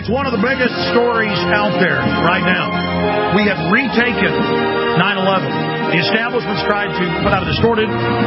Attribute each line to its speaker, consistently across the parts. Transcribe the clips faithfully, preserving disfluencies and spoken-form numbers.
Speaker 1: one of the biggest stories out there right now. We have retaken nine eleven. The establishment's tried to put out a distorted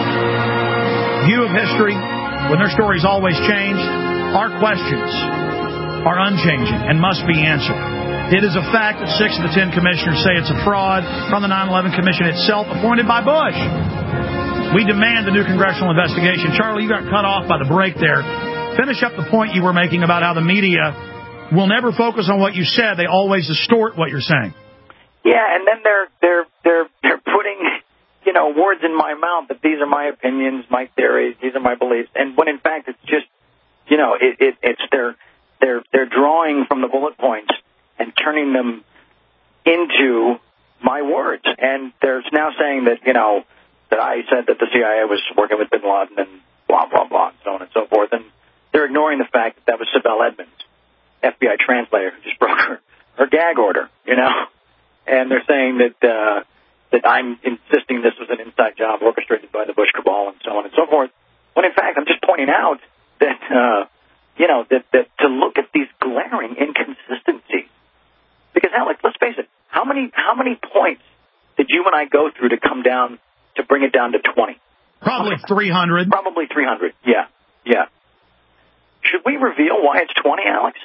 Speaker 1: view of history when their stories always change. Our questions are unchanging and must be answered. It is a fact that six of the ten commissioners say it's a fraud from the nine eleven Commission itself, appointed by Bush. We demand the new congressional investigation. Charlie, you got cut off by the break there. Finish up the point you were making about how the media will never focus on what you said. They always distort what you're saying.
Speaker 2: Yeah, and then they're they're they're they're putting, you know, words in my mouth that these are my opinions, my theories, these are my beliefs, and when in fact it's just, you know, it, it it's they're they're they're drawing from the bullet points and turning them into my words, and they're now saying that, you know, that I said that the C I A was working with Bin Laden and blah blah blah and so on and so forth, and they're ignoring the fact that that was Sibel Edmonds, F B I translator, who just broke her, her gag order, you know, and they're saying that uh, that I'm insisting this was an inside job orchestrated by the Bush cabal and so on and so forth, when in fact I'm just pointing out that, uh, you know, that, that to look at these glaring inconsistencies, because Alex, let's face it, how many how many points did you and I go through to come down, to bring it down to twenty?
Speaker 1: Probably three hundred.
Speaker 2: Probably three hundred, yeah, yeah. Should we reveal why it's twenty, Alex?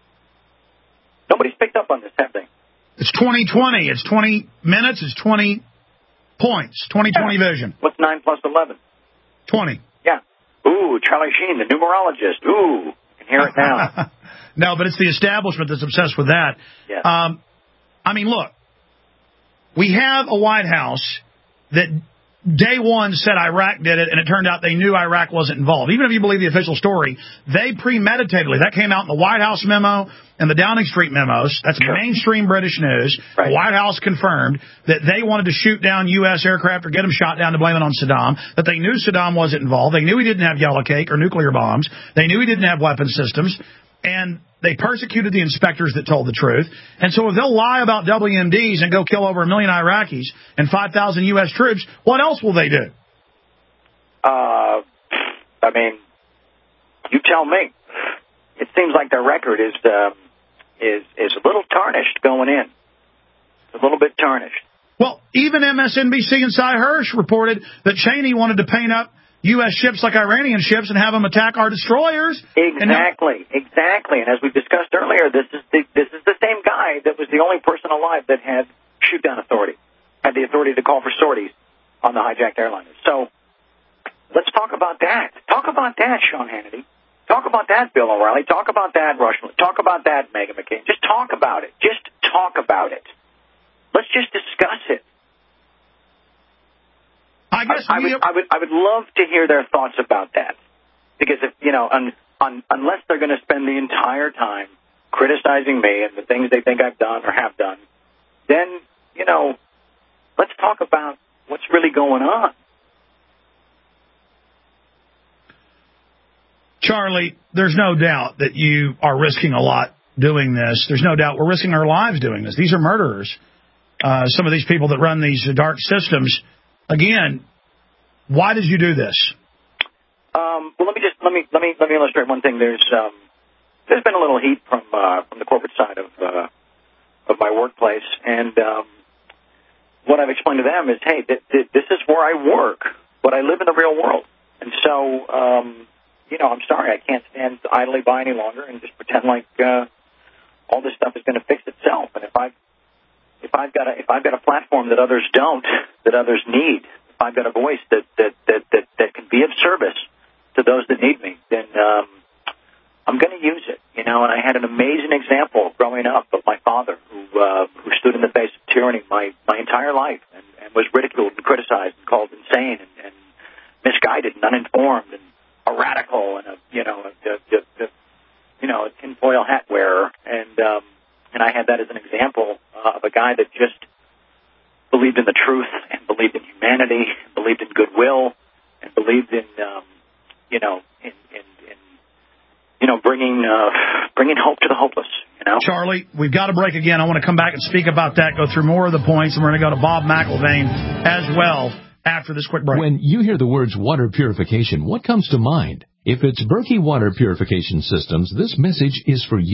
Speaker 2: Nobody's picked up on this, have they?
Speaker 1: It's twenty twenty. It's twenty minutes. It's twenty points. twenty twenty yeah. Vision.
Speaker 2: What's nine plus eleven?
Speaker 1: twenty.
Speaker 2: Yeah. Ooh, Charlie Sheen, the numerologist. Ooh, I can hear it now.
Speaker 1: No, but it's the establishment that's obsessed with that.
Speaker 2: Yeah.
Speaker 1: Um, I mean, look, we have a White House that day one said Iraq did it, and it turned out they knew Iraq wasn't involved. Even if you believe the official story, they premeditatedly, that came out in the White House memo and the Downing Street memos. That's sure. mainstream British news. Right. The White House confirmed that they wanted to shoot down U S aircraft or get them shot down to blame it on Saddam, that they knew Saddam wasn't involved. They knew he didn't have yellow cake or nuclear bombs. They knew he didn't have weapon systems. And they persecuted the inspectors that told the truth. And so if they'll lie about W M Ds and go kill over a million Iraqis and five thousand U S troops, what else will they do?
Speaker 2: Uh, I mean, you tell me. It seems like their record is um, is is a little tarnished going in. A little bit tarnished.
Speaker 1: Well, even M S N B C and Cy Hirsch reported that Cheney wanted to paint up U S ships like Iranian ships and have them attack our destroyers.
Speaker 2: Exactly, and exactly. And as we discussed earlier, this is the this is the same guy that was the only person alive that had shoot-down authority, had the authority to call for sorties on the hijacked airliners. So let's talk about that. Talk about that, Sean Hannity. Talk about that, Bill O'Reilly. Talk about that, Rush. Talk about that, Meghan McCain. Just talk about it. Just talk about it. Let's just discuss it.
Speaker 1: I guess
Speaker 2: I, I, would, I would I would love to hear their thoughts about that, because if you know, un, un, unless they're going to spend the entire time criticizing me and the things they think I've done or have done, then you know, let's talk about what's really going on.
Speaker 1: Charlie, there's no doubt that you are risking a lot doing this. There's no doubt we're risking our lives doing this. These are murderers. Uh, some of these people that run these dark systems. Again, why did you do this?
Speaker 2: Um, well, let me just let me let me let me illustrate one thing. There's um, there's been a little heat from uh, from the corporate side of uh, of my workplace, and um, what I've explained to them is, hey, th- th- this is where I work, but I live in the real world, and so um, you know, I'm sorry, I can't stand idly by any longer and just pretend like uh, all this stuff is going to fix itself. And if I If I've got a if I've got a platform that others don't, that others need, if I've got a voice that that that that, that can be of service to those that need me, then um, I'm going to use it. You know, and I had an amazing example growing up of my father, who uh, who stood in the face of tyranny my my entire life, and, and was ridiculed and criticized and called insane and, and misguided and uninformed and a radical and a you know a, a, a, a you know a tinfoil hat wearer, and um, and I had that as an example uh, of a guy that just believed in the truth and believed in humanity, and believed in goodwill, and believed in, um, you know, in, in, in you know, bringing uh, bringing hope to the hopeless. You know,
Speaker 1: Charlie, we've got to break again. I want to come back and speak about that, go through more of the points, and we're going to go to Bob McIlvaine as well after this quick break.
Speaker 3: When you hear the words water purification, what comes to mind? If it's Berkey Water Purification Systems, this message is for you.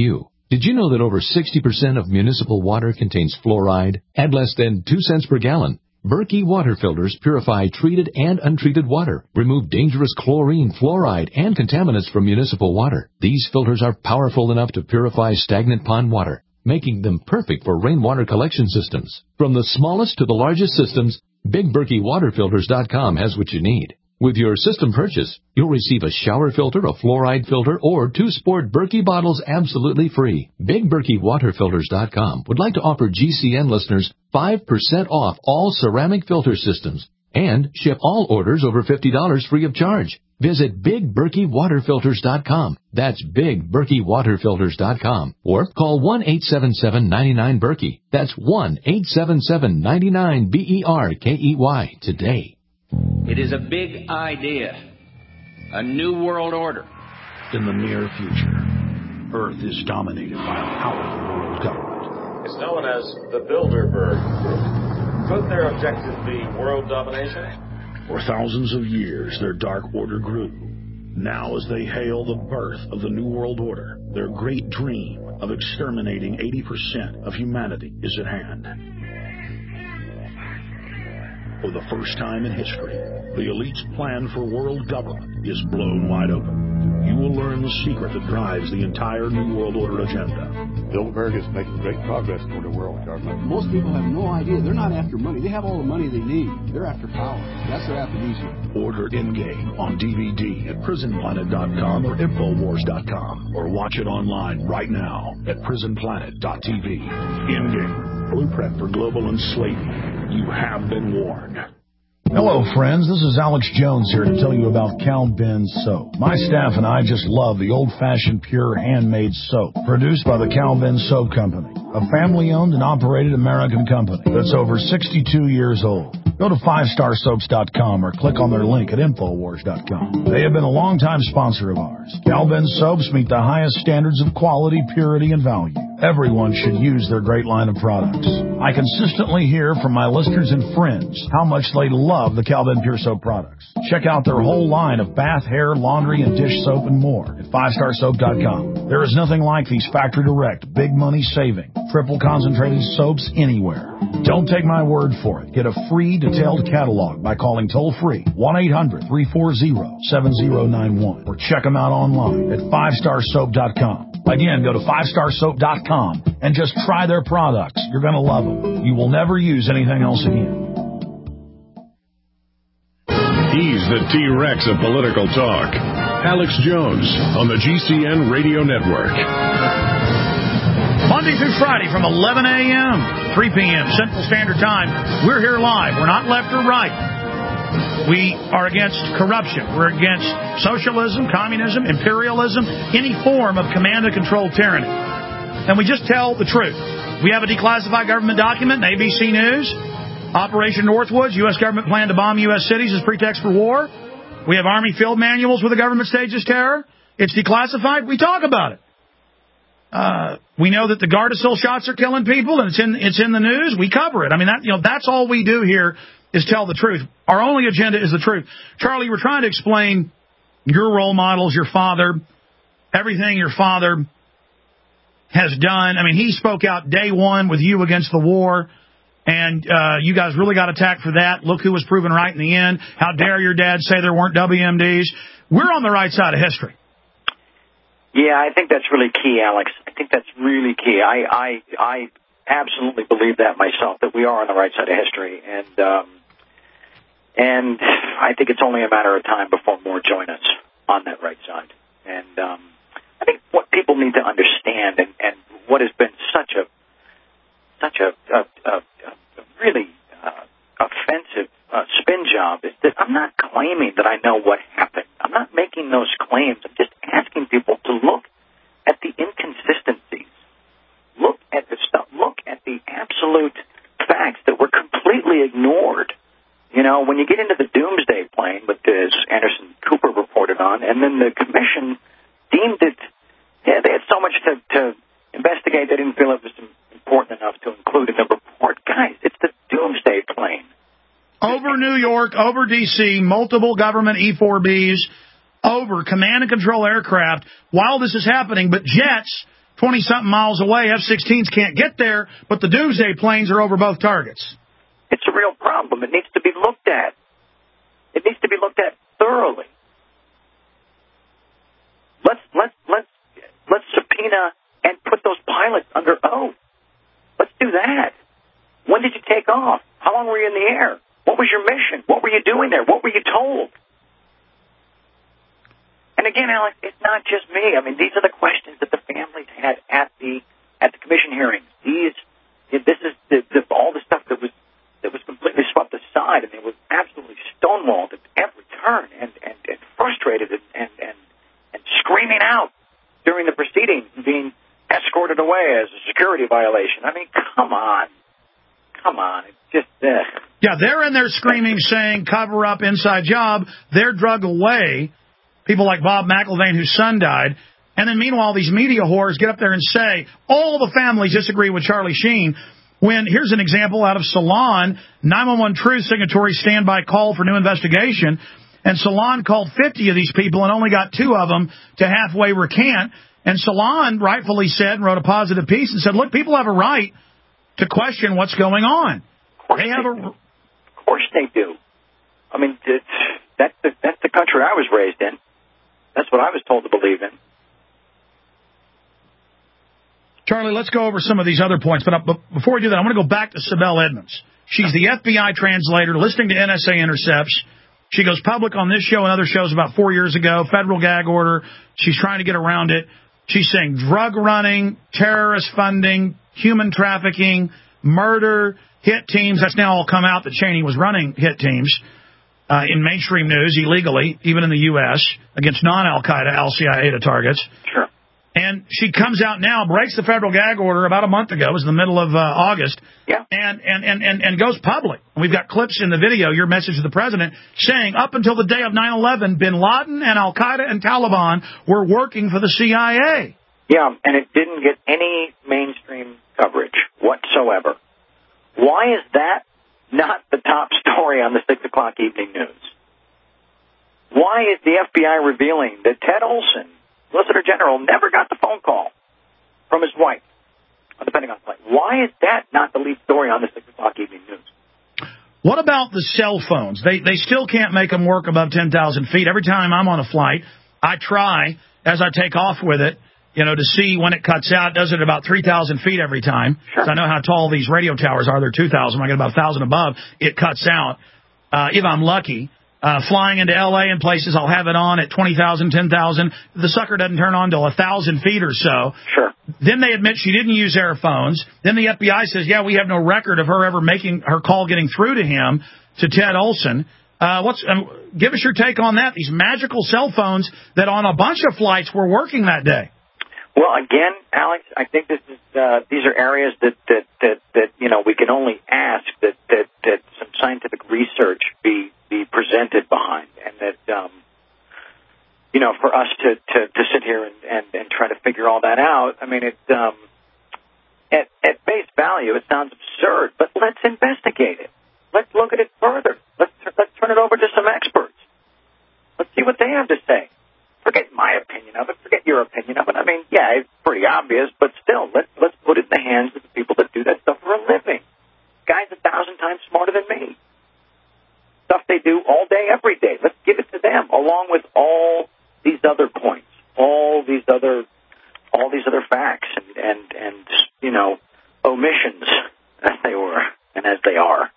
Speaker 3: Did you know that over sixty percent of municipal water contains fluoride at less than two cents per gallon? Berkey water filters purify treated and untreated water, remove dangerous chlorine, fluoride, and contaminants from municipal water. These filters are powerful enough to purify stagnant pond water, making them perfect for rainwater collection systems. From the smallest to the largest systems, Big Berkey Water Filters dot com has what you need. With your system purchase, you'll receive a shower filter, a fluoride filter, or two sport Berkey bottles absolutely free. Big Berkey Water Filters dot com would like to offer G C N listeners five percent off all ceramic filter systems and ship all orders over fifty dollars free of charge. Visit Big Berkey Water Filters dot com. That's Big Berkey Water Filters dot com. Or call one eight seven seven, nine nine, Berkey. That's one eight seven seven, nine nine, B E R K E Y today.
Speaker 4: It is a big idea, a new world order.
Speaker 5: In the near future, Earth is dominated by a powerful world government.
Speaker 6: It's known as the Bilderberg Group. Could their objective be world domination?
Speaker 5: For thousands of years, their dark order grew. Now, as they hail the birth of the New World Order, their great dream of exterminating eighty percent of humanity is at hand. For the first time in history, the elite's plan for world government is blown wide open. You will learn the secret that drives the entire New World Order agenda.
Speaker 7: Bilderberg is making great progress toward a world government. Most people have no idea. They're not after money. They have all the money they need. They're after power. That's their aphrodisiac.
Speaker 5: Order Endgame on D V D at prison planet dot com or infowars dot com, or watch it online right now at prison planet dot t v. Endgame, blueprint for global enslavement. You have been warned.
Speaker 8: Hello, friends. This is Alex Jones here to tell you about Cal Ben Soap. My staff and I just love the old-fashioned, pure, handmade soap produced by the Cal Ben Soap Company, a family-owned and operated American company that's over sixty-two years old. Go to five star soaps dot com or click on their link at infowars dot com. They have been a longtime sponsor of ours. Cal Ben Soaps meet the highest standards of quality, purity, and value. Everyone should use their great line of products. I consistently hear from my listeners and friends how much they love the Cal Ben Pure Soap products. Check out their whole line of bath, hair, laundry, and dish soap and more at five star soap dot com. There is nothing like these factory direct, big money saving, triple concentrated soaps anywhere. Don't take my word for it. Get a free detailed catalog by calling toll-free one eight hundred, three four zero, seven zero nine one or check them out online at five star soap dot com. Again, go to five star soap dot com and just try their products. You're going to love them. You will never use anything else again.
Speaker 9: He's the T-Rex of political talk. Alex Jones on the G C N Radio Network.
Speaker 1: Monday through Friday from eleven a.m., three p.m. Central Standard Time. We're here live. We're not left or right. We are against corruption. We're against socialism, communism, imperialism, any form of command and control tyranny. And we just tell the truth. We have a declassified government document in A B C News. Operation Northwoods, U S government plan to bomb U S cities as pretext for war. We have Army field manuals where the government stages terror. It's declassified. We talk about it. Uh, we know that the Gardasil shots are killing people, and it's in it's in the news. We cover it. I mean, that you know, that's all we do here is tell the truth. Our only agenda is the truth. Charlie, we're trying to explain your role models, your father, everything your father has done. I mean, he spoke out day one with you against the war, and uh, you guys really got attacked for that. Look who was proven right in the end. How dare your dad say there weren't W M Ds? We're on the right side of history.
Speaker 2: Yeah, I think that's really key, Alex. I think that's really key. I I, I absolutely believe that myself, that we are on the right side of history. And um, and I think it's only a matter of time before more join us on that right side. And um, I think what people need to understand, and, and what has been such a such a, a, a, a really uh, offensive uh, spin job, is that I'm not claiming that I know what happened. I'm not making those claims. I'm just asking people to look at the inconsistencies, look at the stuff, look at the absolute facts that were completely ignored. You know, when you get into the doomsday plane, with this Anderson Cooper reported on, and then the commission deemed it, yeah, they had so much to, to investigate, they didn't feel it was important enough to include in the report. Guys, it's the doomsday plane.
Speaker 1: Over New York, over D C, multiple government E four Bs, over command and control aircraft while this is happening, but jets twenty-something miles away. F sixteens can't get there, but the Doomsday planes are over both targets.
Speaker 2: It's a real problem. It needs to be looked at. It needs to be looked at thoroughly. Let's let's let's let's subpoena and put those pilots under oath. Let's do that. When did you take off? How long were you in the air? What was your mission? What were you doing there? What were you told? And again, Alex, it's not just me. I mean, these are the questions that the families had at the at the commission hearings. These, this is the, the, all the stuff that was that was completely swept aside. I mean, it was absolutely stonewalled at every turn, and and, and frustrated, and, and and and screaming out during the proceedings, and being escorted away as a security violation. I mean, come on, come on, it's just. Uh,
Speaker 1: yeah, they're in there screaming, saying cover up, inside job. They're drug away. People like Bob McIlvaine, whose son died. And then meanwhile, these media whores get up there and say, all the families disagree with Charlie Sheen. When, here's an example out of Salon, nine one one Truth signatory standby call for new investigation. And Salon called fifty of these people and only got two of them to halfway recant. And Salon rightfully said and wrote a positive piece and said, look, people have a right to question what's going on. They have a...
Speaker 2: Of course they do. I mean, it's, that's the, that's the country I was raised in. That's what I was told to believe in.
Speaker 1: Charlie, let's go over some of these other points. But before we do that, I want to go back to Sibel Edmonds. She's the F B I translator listening to N S A Intercepts. She goes public on this show and other shows about four years ago. Federal gag order. She's trying to get around it. She's saying drug running, terrorist funding, human trafficking, murder, hit teams. That's now all come out that Cheney was running hit teams. Uh, in mainstream news, illegally, even in the U S, against non-Al-Qaeda, Al-Qaeda targets.
Speaker 2: Sure.
Speaker 1: And she comes out now, breaks the federal gag order about a month ago. It was the middle of uh, August.
Speaker 2: Yeah.
Speaker 1: And, and, and, and, and goes public. We've got clips in the video, your message to the president, saying up until the day of nine eleven, bin Laden and Al-Qaeda and Taliban were working for the C I A.
Speaker 2: Yeah, and it didn't get any mainstream coverage whatsoever. Why is that not the top story on the six o'clock evening news? Why is the F B I revealing that Ted Olson, Solicitor General, never got the phone call from his wife on the Pentagon flight? Why is that not the lead story on the six o'clock evening news?
Speaker 1: What about the cell phones? They they still can't make them work above ten thousand feet. Every time I'm on a flight, I try, as I take off with it, you know, to see when it cuts out. It does it at about three thousand feet every time.
Speaker 2: Sure.
Speaker 1: So I know how tall these radio towers are. They're two thousand. When I get about one thousand above, it cuts out. Uh, if I'm lucky, uh, flying into L A and places, I'll have it on at twenty thousand, ten thousand. The sucker doesn't turn on till one thousand feet or so.
Speaker 2: Sure.
Speaker 1: Then they admit she didn't use airphones. Then the F B I says, yeah, we have no record of her ever making her call getting through to him, to Ted Olson. Uh, what's um, give us your take on that, these magical cell phones that on a bunch of flights were working that day.
Speaker 2: Well, again, Alex, I think this is uh, these are areas that, that, that, that you know we can only ask that, that, that some scientific research be, be presented behind, and that um, you know for us to, to, to sit here and, and, and try to figure all that out. I mean, it um, at, at face value, it sounds absurd, but let's investigate it. Let's look at it further. Let's let's turn it over to some experts. Let's see what they have to say. Forget my opinion of it. Forget your opinion of it. I mean, yeah, it's pretty obvious, but still, let's let's put it in the hands of the people that do that stuff for a living. Guys a thousand times smarter than me. Stuff they do all day, every day. Let's give it to them, along with all these other points, all these other, all these other facts, and and and you know, omissions as they were and as they are.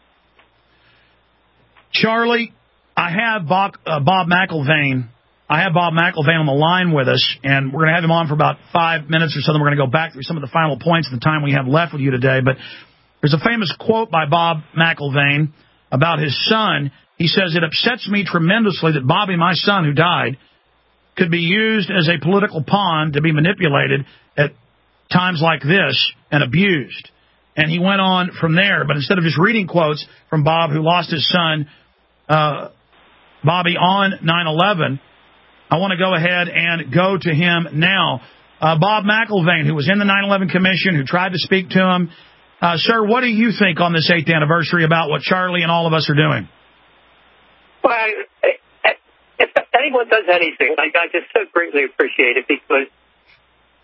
Speaker 1: Charlie, I have Bob, uh, Bob McIlvaine. I have Bob McIlvaine on the line with us, and we're going to have him on for about five minutes or so. Then we're going to go back through some of the final points of the time we have left with you today. But there's a famous quote by Bob McIlvaine about his son. He says, it upsets me tremendously that Bobby, my son who died, could be used as a political pawn to be manipulated at times like this and abused. And he went on from there. But instead of just reading quotes from Bob, who lost his son, uh, Bobby, on nine eleven, I want to go ahead and go to him now. Uh, Bob McIlvaine, who was in the nine eleven Commission, who tried to speak to him. Uh, sir, what do you think on this eighth anniversary about what Charlie and all of us are doing?
Speaker 10: Well, if anyone does anything, I, I just so greatly appreciate it, because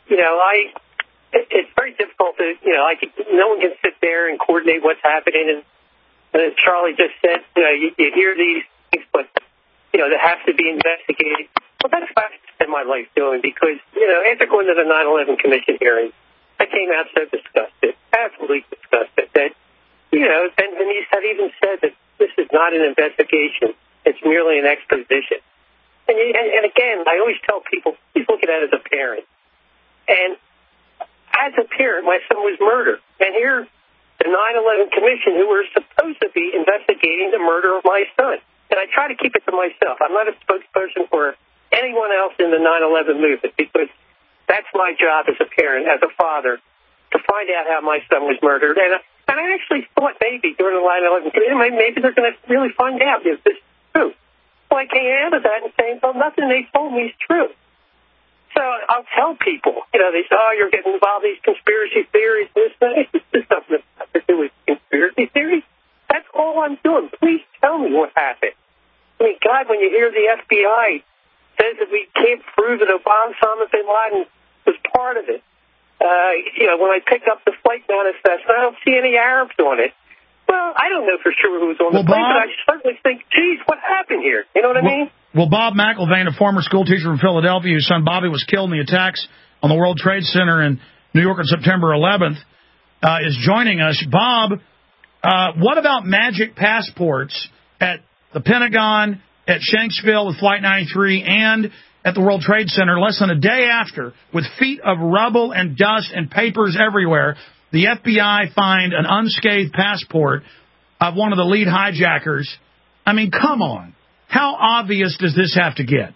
Speaker 10: you know, I it, it's very difficult to, you know, I can, no one can sit there and coordinate what's happening. And, and as Charlie just said, you know, you, you hear these things, but, you know, they have to be investigated. Well, that's what I spend my life doing because, you know, after going to the nine eleven Commission hearing, I came out so disgusted, absolutely disgusted, that, you know, and Denise had even said that this is not an investigation. It's merely an exposition. And, you, and, and again, I always tell people, please look at it as a parent. And as a parent, my son was murdered. And here, the nine eleven Commission, who were supposed to be investigating the murder of my son. And I try to keep it to myself. I'm not a spokesperson for anyone else in the nine eleven movement because that's my job as a parent, as a father, to find out how my son was murdered. And, and I actually thought maybe during the nine eleven Commission, maybe they're going to really find out if this is true. Well, I came out of that and saying, well, nothing they told me is true. So I'll tell people, you know, they say, oh, you're getting involved in these conspiracy theories, this, that. This doesn't have to do with conspiracy theories. That's all I'm doing. Please tell me what happened. I mean, God, when you hear the F B I says that we can't prove that Osama bin Laden was part of it. Uh, you know, when I pick up the flight manifest, I don't see any Arabs on it. Well, I don't know for sure who was on
Speaker 1: well,
Speaker 10: the plane,
Speaker 1: Bob,
Speaker 10: but I certainly think, geez, what happened here? You know what I
Speaker 1: well,
Speaker 10: mean?
Speaker 1: Well, Bob McIlvaine, a former school teacher from Philadelphia, whose son Bobby was killed in the attacks on the World Trade Center in New York on September eleventh, uh, is joining us. Bob, uh, what about magic passports at the Pentagon, at Shanksville with Flight ninety-three, and at the World Trade Center less than a day after, with feet of rubble and dust and papers everywhere? The F B I find an unscathed passport of one of the lead hijackers. I mean, come on. How obvious does this have to get?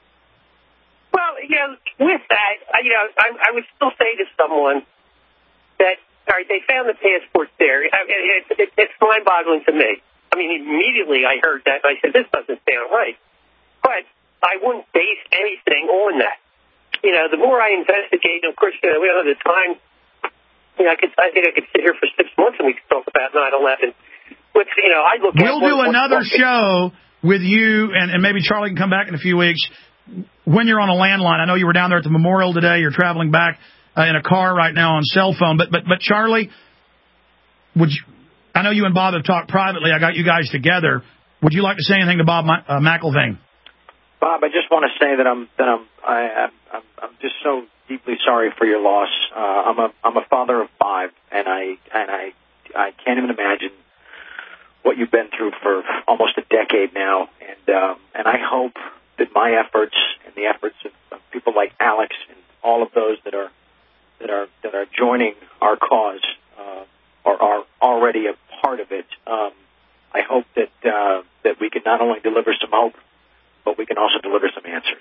Speaker 10: Well, you know, with that, you know, I, I would still say to someone that, all right, they found the passport there. I mean, it, it, it's mind-boggling to me. I mean, immediately I heard that, and I said, this doesn't sound right. But I wouldn't base anything on that. You know, the more I investigate, of course, you know, we don't have the time. You know, I, could, I think I could sit here for six months and we could talk about nine eleven. Which, you know, I look
Speaker 1: we'll
Speaker 10: at...
Speaker 1: We'll do
Speaker 10: what,
Speaker 1: another
Speaker 10: what,
Speaker 1: show with you, and, and maybe Charlie can come back in a few weeks, when you're on a landline. I know you were down there at the memorial today. You're traveling back uh, in a car right now on cell phone. But, but, but Charlie, would you, I know you and Bob have talked privately. I got you guys together. Would you like to say anything to Bob uh, McIlvaine?
Speaker 2: Bob, I just want to say that I'm that I'm I, I'm I'm just so deeply sorry for your loss. Uh, I'm a I'm a father of five, and I and I I can't even imagine what you've been through for almost a decade now, and um, and I hope that my efforts and the efforts of, of people like Alex and all of those that are that are that are joining our cause uh, or are already a part of it. Um, I hope that uh, that we can not only deliver some hope, but we can also deliver some answers.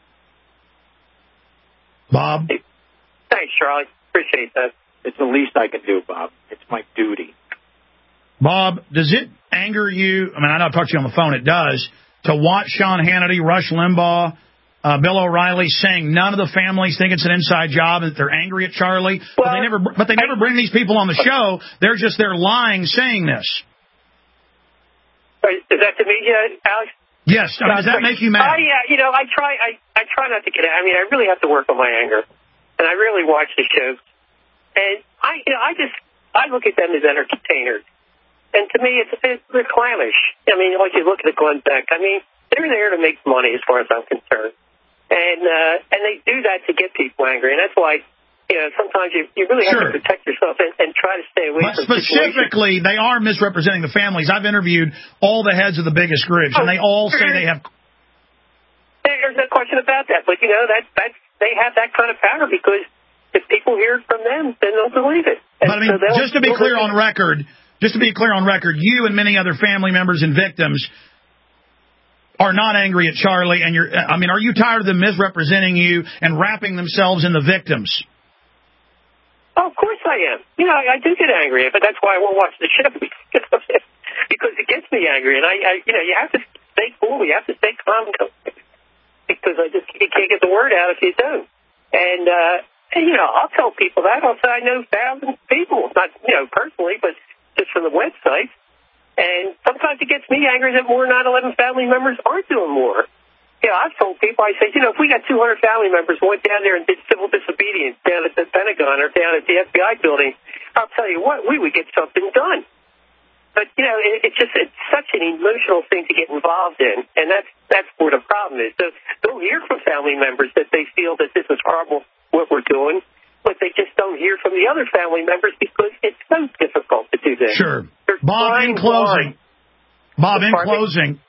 Speaker 1: Bob?
Speaker 10: Thanks, Charlie. Appreciate that.
Speaker 2: It's the least I can do, Bob. It's my duty.
Speaker 1: Bob, does it anger you? I mean, I know I've talked to you on the phone. It does. To watch Sean Hannity, Rush Limbaugh, uh, Bill O'Reilly saying none of the families think it's an inside job, and that they're angry at Charlie. Well, but they never, but they never bring these people on the show. They're just they're lying, saying this.
Speaker 10: Is that to me, uh, Alex?
Speaker 1: Yes. I mean, does that make you mad?
Speaker 10: Uh, yeah, you know, I try I, I try not to get I mean, I really have to work on my anger. And I really watch the shows. And I you know, I just I look at them as entertainers. And to me it's, it's they're clownish. I mean, like you look at the Glenn Beck, I mean, they're there to make money as far as I'm concerned. And uh and they do that to get people angry, and that's why you know, sometimes you, you really have sure. to protect yourself and, and try to stay away
Speaker 1: but
Speaker 10: from
Speaker 1: specifically, situations. They are misrepresenting the families. I've interviewed all the heads of the biggest groups, oh, and they all say they have...
Speaker 10: There's no question about that. But, you know, that that's, they have that kind of power because if people hear it from them, then they'll believe it. And
Speaker 1: but, I mean,
Speaker 10: so
Speaker 1: just to be clear on record, just to be clear on record, you and many other family members and victims are not angry at Charlie. And you're, I mean, are you tired of them misrepresenting you and wrapping themselves in the victims?
Speaker 10: Oh, of course I am. You know, I, I do get angry, but that's why I won't watch the show because it gets me angry. And I, I, you know, you have to stay cool. You have to stay calm because I just you can't get the word out if you don't. And, uh, and you know, I'll tell people that. I'll say I know thousands of people, not you know personally, but just from the website. And sometimes it gets me angry that more nine eleven family members aren't doing more. Yeah, I've told people, I said, you know, if we got two hundred family members who went down there and did civil disobedience down at the Pentagon or down at the F B I building, I'll tell you what, we would get something done. But, you know, it, it's just it's such an emotional thing to get involved in, and that's that's where the problem is. So they'll hear from family members that they feel that this is horrible, what we're doing, but they just don't hear from the other family members because it's so difficult to do this.
Speaker 1: Sure.
Speaker 10: They're
Speaker 1: Bob, in closing, Bob, in closing,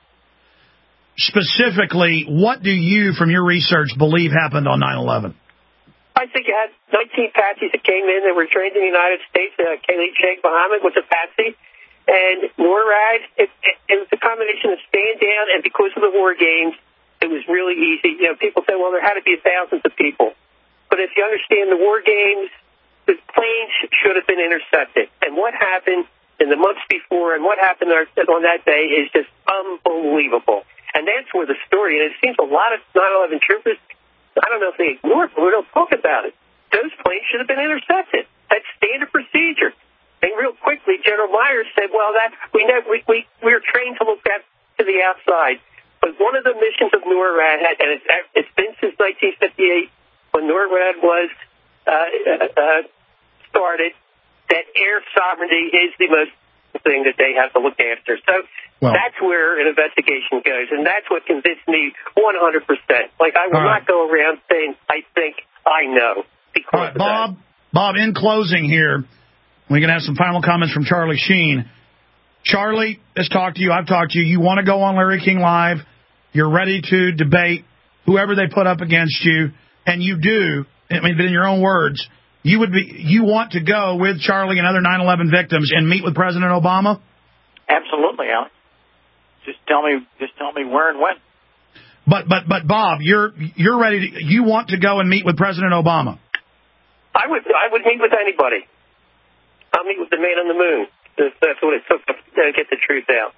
Speaker 1: specifically, what do you, from your research, believe happened on nine eleven?
Speaker 10: I think you had nineteen Patsies that came in that were trained in the United States. Uh, Khalid Sheikh Mohammed was a Patsy. And NORAD, it, it, it was a combination of staying down, and because of the war games, it was really easy. You know, people say, well, there had to be thousands of people. But if you understand the war games, the planes should have been intercepted. And what happened in the months before and what happened on that day is just unbelievable. And that's where the story, and it seems a lot of nine eleven troopers, I don't know if they ignore it, but we don't talk about it. Those planes should have been intercepted. That's standard procedure. And real quickly, General Myers said, well, that we never, we, we, we were trained to look at to the outside. But one of the missions of NORAD, had, and it's, it's been since nineteen fifty-eight, when NORAD was uh, uh, started, that air sovereignty is the most thing that they have to look after. So well, that's where an investigation goes, and that's what convinced me one hundred percent. Like, I will right. not go around saying, I think, I know. Because
Speaker 1: all right, Bob, that. Bob, in closing here, we can have some final comments from Charlie Sheen. Charlie has talked to you. I've talked to you. You want to go on Larry King Live. You're ready to debate whoever they put up against you, and you do. I mean, but in your own words, you would be. You want to go with Charlie and other nine eleven victims and meet with President Obama?
Speaker 2: Absolutely, Alex. Just tell me. Just tell me where and when.
Speaker 1: But but but Bob, you're you're ready to. You want to go and meet with President Obama?
Speaker 10: I would. I would meet with anybody. I'll meet with the man on the moon. That's what it took to get the truth out.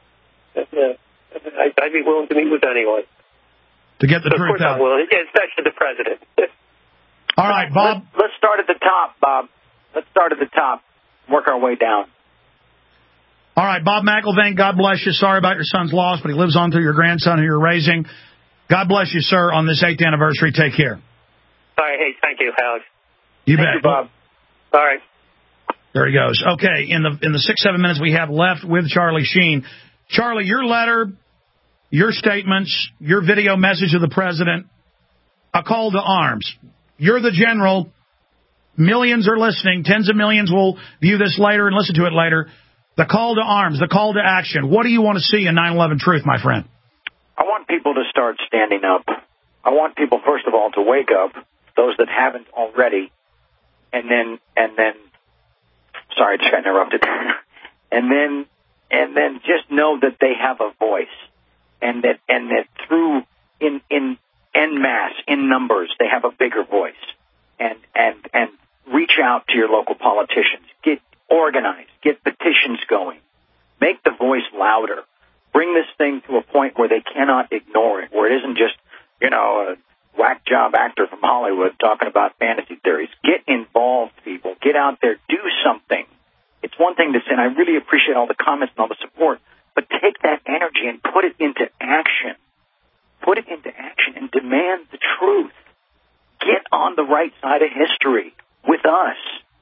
Speaker 10: I'd be willing to meet with anyone.
Speaker 1: To get the
Speaker 10: so
Speaker 1: truth
Speaker 10: of course
Speaker 1: out?
Speaker 10: I'm willing, especially the president.
Speaker 1: All right, Bob.
Speaker 2: Let's, let's start at the top, Bob. Let's start at the top. Work our way down.
Speaker 1: All right, Bob McIlvaine, God bless you. Sorry about your son's loss, but he lives on through your grandson who you're raising. God bless you, sir, on this eighth anniversary. Take care.
Speaker 10: All right, hey, thank you, Alex.
Speaker 1: You
Speaker 10: thank
Speaker 1: bet.
Speaker 10: You, Bob. All right.
Speaker 1: There he goes. Okay, in the in the six, seven minutes we have left with Charlie Sheen. Charlie, your letter, your statements, your video message to the president, a call to arms. You're the general. Millions are listening. Tens of millions will view this later and listen to it later. The call to arms, the call to action. What do you want to see in nine eleven Truth, my friend?
Speaker 2: I want people to start standing up. I want people, first of all, to wake up, those that haven't already, and then, and then, sorry, I just got interrupted. and then, and then just know that they have a voice, and that, and that through, in, in, en masse, in numbers, they have a bigger voice, and, and, and reach out to your local politicians. Get organized. Get petitions going. Make the voice louder. Bring this thing to a point where they cannot ignore it, where it isn't just, you know, a whack job actor from Hollywood talking about fantasy theories. Get involved, people. Get out there. Do something. It's one thing to say, and I really appreciate all the comments and all the support, but take that energy and put it into action. Put it into action and demand the truth. Get on the right side of history with us.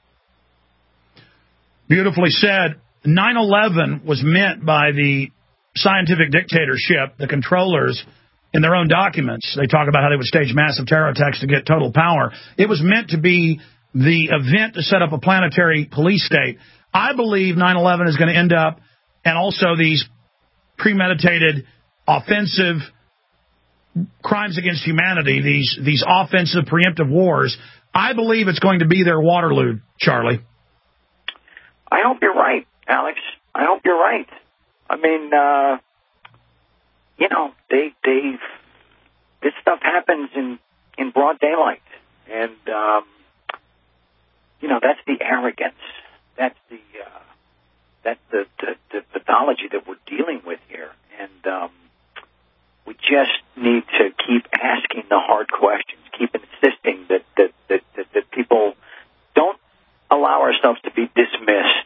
Speaker 1: Beautifully said. nine eleven was meant by the scientific dictatorship, the controllers, in their own documents. They talk about how they would stage massive terror attacks to get total power. It was meant to be the event to set up a planetary police state. I believe nine eleven is going to end up, and also these premeditated, offensive crimes against humanity, these these offensive, preemptive wars, I believe it's going to be their Waterloo, Charlie.
Speaker 2: I hope you're right, Alex. I hope you're right. I mean, uh, you know, they, they, this stuff happens in, in broad daylight. And, um, you know, that's the arrogance. That's the, uh, that's the, the, the pathology that we're dealing with here. And, um, we just need to keep asking the hard questions, keep insisting that, that, that, that, that people don't allow ourselves to be dismissed,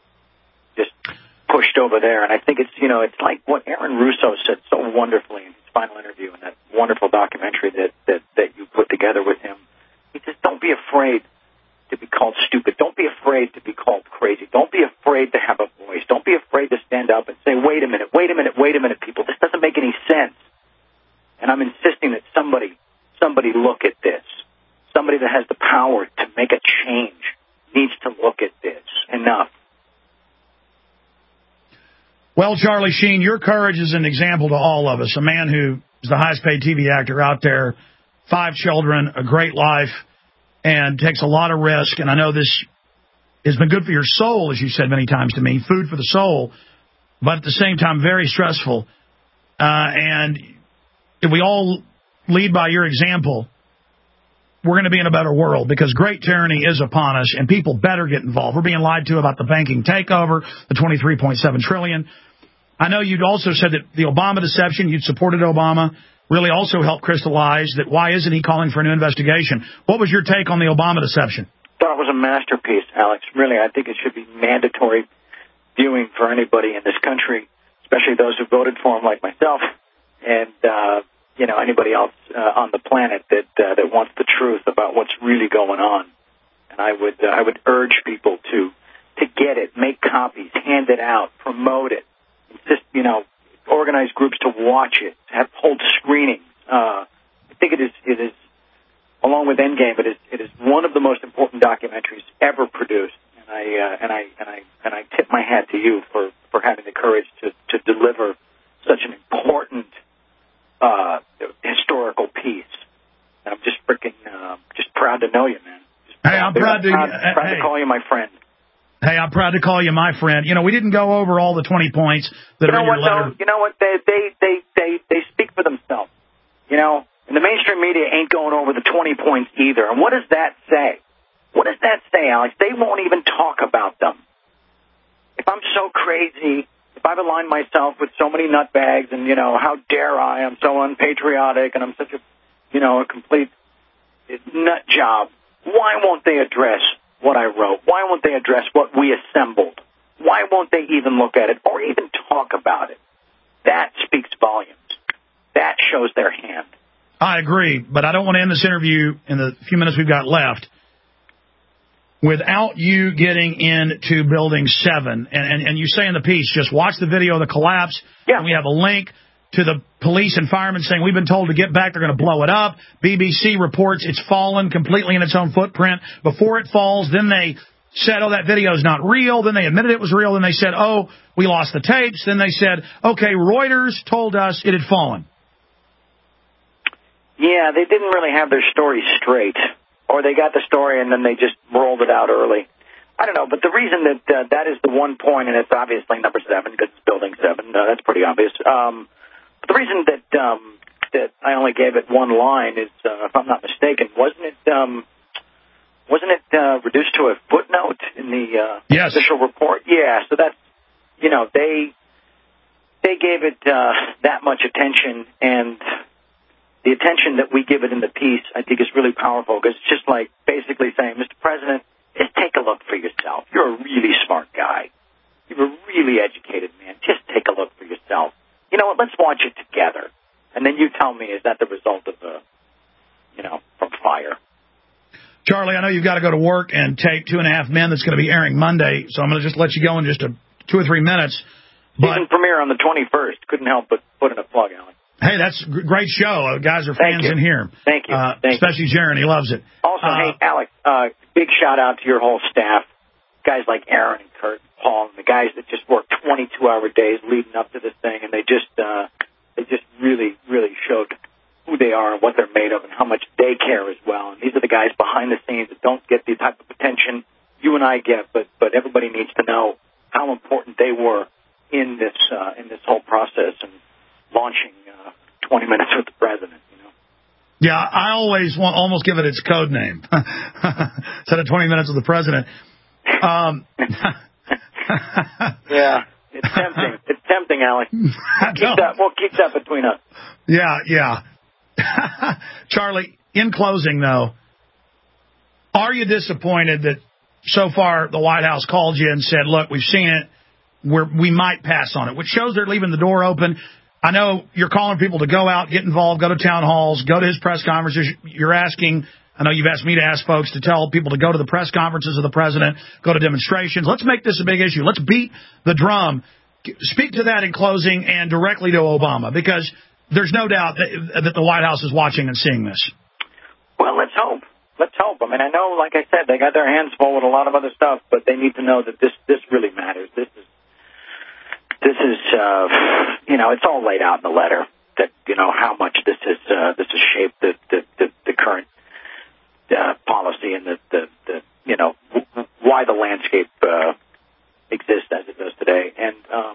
Speaker 2: just pushed over there. And I think it's, you know, it's like what Aaron Russo said so wonderfully in his final interview and that wonderful documentary that, that, that you put together with him. He says, don't be afraid to be called stupid. Don't be afraid to be called crazy. Don't be afraid to have a voice. Don't be afraid to stand up and say, wait a minute, wait a minute, wait a minute, people. This doesn't make any sense. And I'm insisting that somebody, somebody look at this. Somebody that has the power to make a change needs to look at this. Enough.
Speaker 1: Well, Charlie Sheen, your courage is an example to all of us. A man who is the highest paid T V actor out there, five children, a great life, and takes a lot of risk. And I know this has been good for your soul, as you said many times to me, food for the soul, but at the same time, very stressful. Uh, and if we all lead by your example, we're going to be in a better world, because great tyranny is upon us, and people better get involved. We're being lied to about the banking takeover, the twenty-three point seven trillion dollars. I know you'd also said that the Obama deception, you'd supported Obama, really also helped crystallize that why isn't he calling for a new investigation? What was your take on the Obama deception?
Speaker 2: I thought it was a masterpiece, Alex. Really, I think it should be mandatory viewing for anybody in this country, especially those who voted for him like myself, and uh, you know, anybody else uh, on the planet that uh, that wants the truth about what's really going on. And I would uh, I would urge people to to get it, make copies, hand it out, promote it, just you know, organize groups to watch it, have hold screenings. Uh, I think it is it is along with Endgame, it is it is one of the most important documentaries ever produced. And I uh, and I and I and I tip my hat to you for, for having the courage to, to deliver such an important uh, historical piece. And I'm just freaking uh, just proud to know you, man. Just
Speaker 1: hey, I'm proud to
Speaker 2: proud,
Speaker 1: uh,
Speaker 2: proud
Speaker 1: hey.
Speaker 2: to call you my friend.
Speaker 1: Hey, I'm proud to call you my friend. You know, we didn't go over all the twenty points that
Speaker 2: you know
Speaker 1: are in your
Speaker 2: what,
Speaker 1: letter.
Speaker 2: Though? You know what? They, they, they, they, they speak for themselves. You know, and the mainstream media ain't going over the twenty points either. And what does that say? What does that say, Alex? They won't even talk about them. If I'm so crazy, if I've aligned myself with so many nutbags, and, you know, how dare I, I'm so unpatriotic, and I'm such a, you know, a complete nut job, why won't they address what I wrote? Why won't they address what we assembled? Why won't they even look at it or even talk about it? That speaks volumes. That shows their hand.
Speaker 1: I agree, but I don't want to end this interview in the few minutes we've got left without you getting into Building seven. And, and, and you say in the piece, just watch the video of the collapse.
Speaker 2: Yeah.
Speaker 1: And we have a link to the police and firemen saying, we've been told to get back, they're going to blow it up. B B C reports it's fallen completely in its own footprint. Before it falls, then they said, oh, that video is not real. Then they admitted it was real. Then they said, oh, we lost the tapes. Then they said, okay, Reuters told us it had fallen.
Speaker 2: Yeah, they didn't really have their story straight. Or they got the story and then they just rolled it out early. I don't know, but the reason that uh, that is the one point, and it's obviously number seven because it's Building seven, uh, that's pretty obvious. Um, the reason that um, that I only gave it one line is, uh, if I'm not mistaken, wasn't it um, wasn't it uh, reduced to a footnote in the uh,
Speaker 1: yes.
Speaker 2: official report? Yeah, so that's, you know, they they gave it uh, that much attention, and the attention that we give it in the piece, I think, is really powerful, because it's just like basically saying, Mister President, just take a look for yourself. You're a really smart guy. You're a really educated man. Just take a look for yourself. You know what? Let's watch it together. And then you tell me, is that the result of a, you know, from fire?
Speaker 1: Charlie, I know you've got to go to work and take Two and a Half Men that's going to be airing Monday, so I'm going to just let you go in just a, two or three minutes. But,
Speaker 2: season premiere on the twenty-first. Couldn't help but put in a plug, Alan.
Speaker 1: Hey, that's a great show. Uh, guys are fans in here.
Speaker 2: Thank you.
Speaker 1: Uh,
Speaker 2: Thank
Speaker 1: especially
Speaker 2: you.
Speaker 1: Jaron. He loves it.
Speaker 2: Also,
Speaker 1: uh,
Speaker 2: hey, Alex, uh, big shout-out to your whole staff. Guys like Aaron and Kurt and Paul, and the guys that just work twenty-two hour days leading up to this thing, and they just uh, they just really, really showed who they are and what they're made of and how much they care as well. And these are the guys behind the scenes that don't get the type of attention you and I get, but, but everybody needs to know how important they were in this uh, in this whole process and launching uh, twenty minutes with the president, you know.
Speaker 1: Yeah, I always want almost give it its code name instead of twenty minutes with the president. Um,
Speaker 2: yeah, it's tempting. It's tempting, Alex. We'll keep that, we'll keep that between us.
Speaker 1: Yeah, yeah. Charlie, in closing, though, are you disappointed that so far the White House called you and said, look, we've seen it, we're, we might pass on it, which shows they're leaving the door open. I know you're calling people to go out, get involved, go to town halls, go to his press conferences. You're asking, I know you've asked me to ask folks to tell people to go to the press conferences of the president, go to demonstrations. Let's make this a big issue. Let's beat the drum. Speak to that in closing and directly to Obama, because there's no doubt that, that the White House is watching and seeing this.
Speaker 2: Well, let's hope. Let's hope. I mean, I know, like I said, they got their hands full with a lot of other stuff, but they need to know that this this really matters. This is, this is, uh, you know, it's all laid out in the letter that, you know, how much this is uh, this has shaped the the, the, the current uh, policy and the, the, the you know w- why the landscape uh, exists as it does today. And um,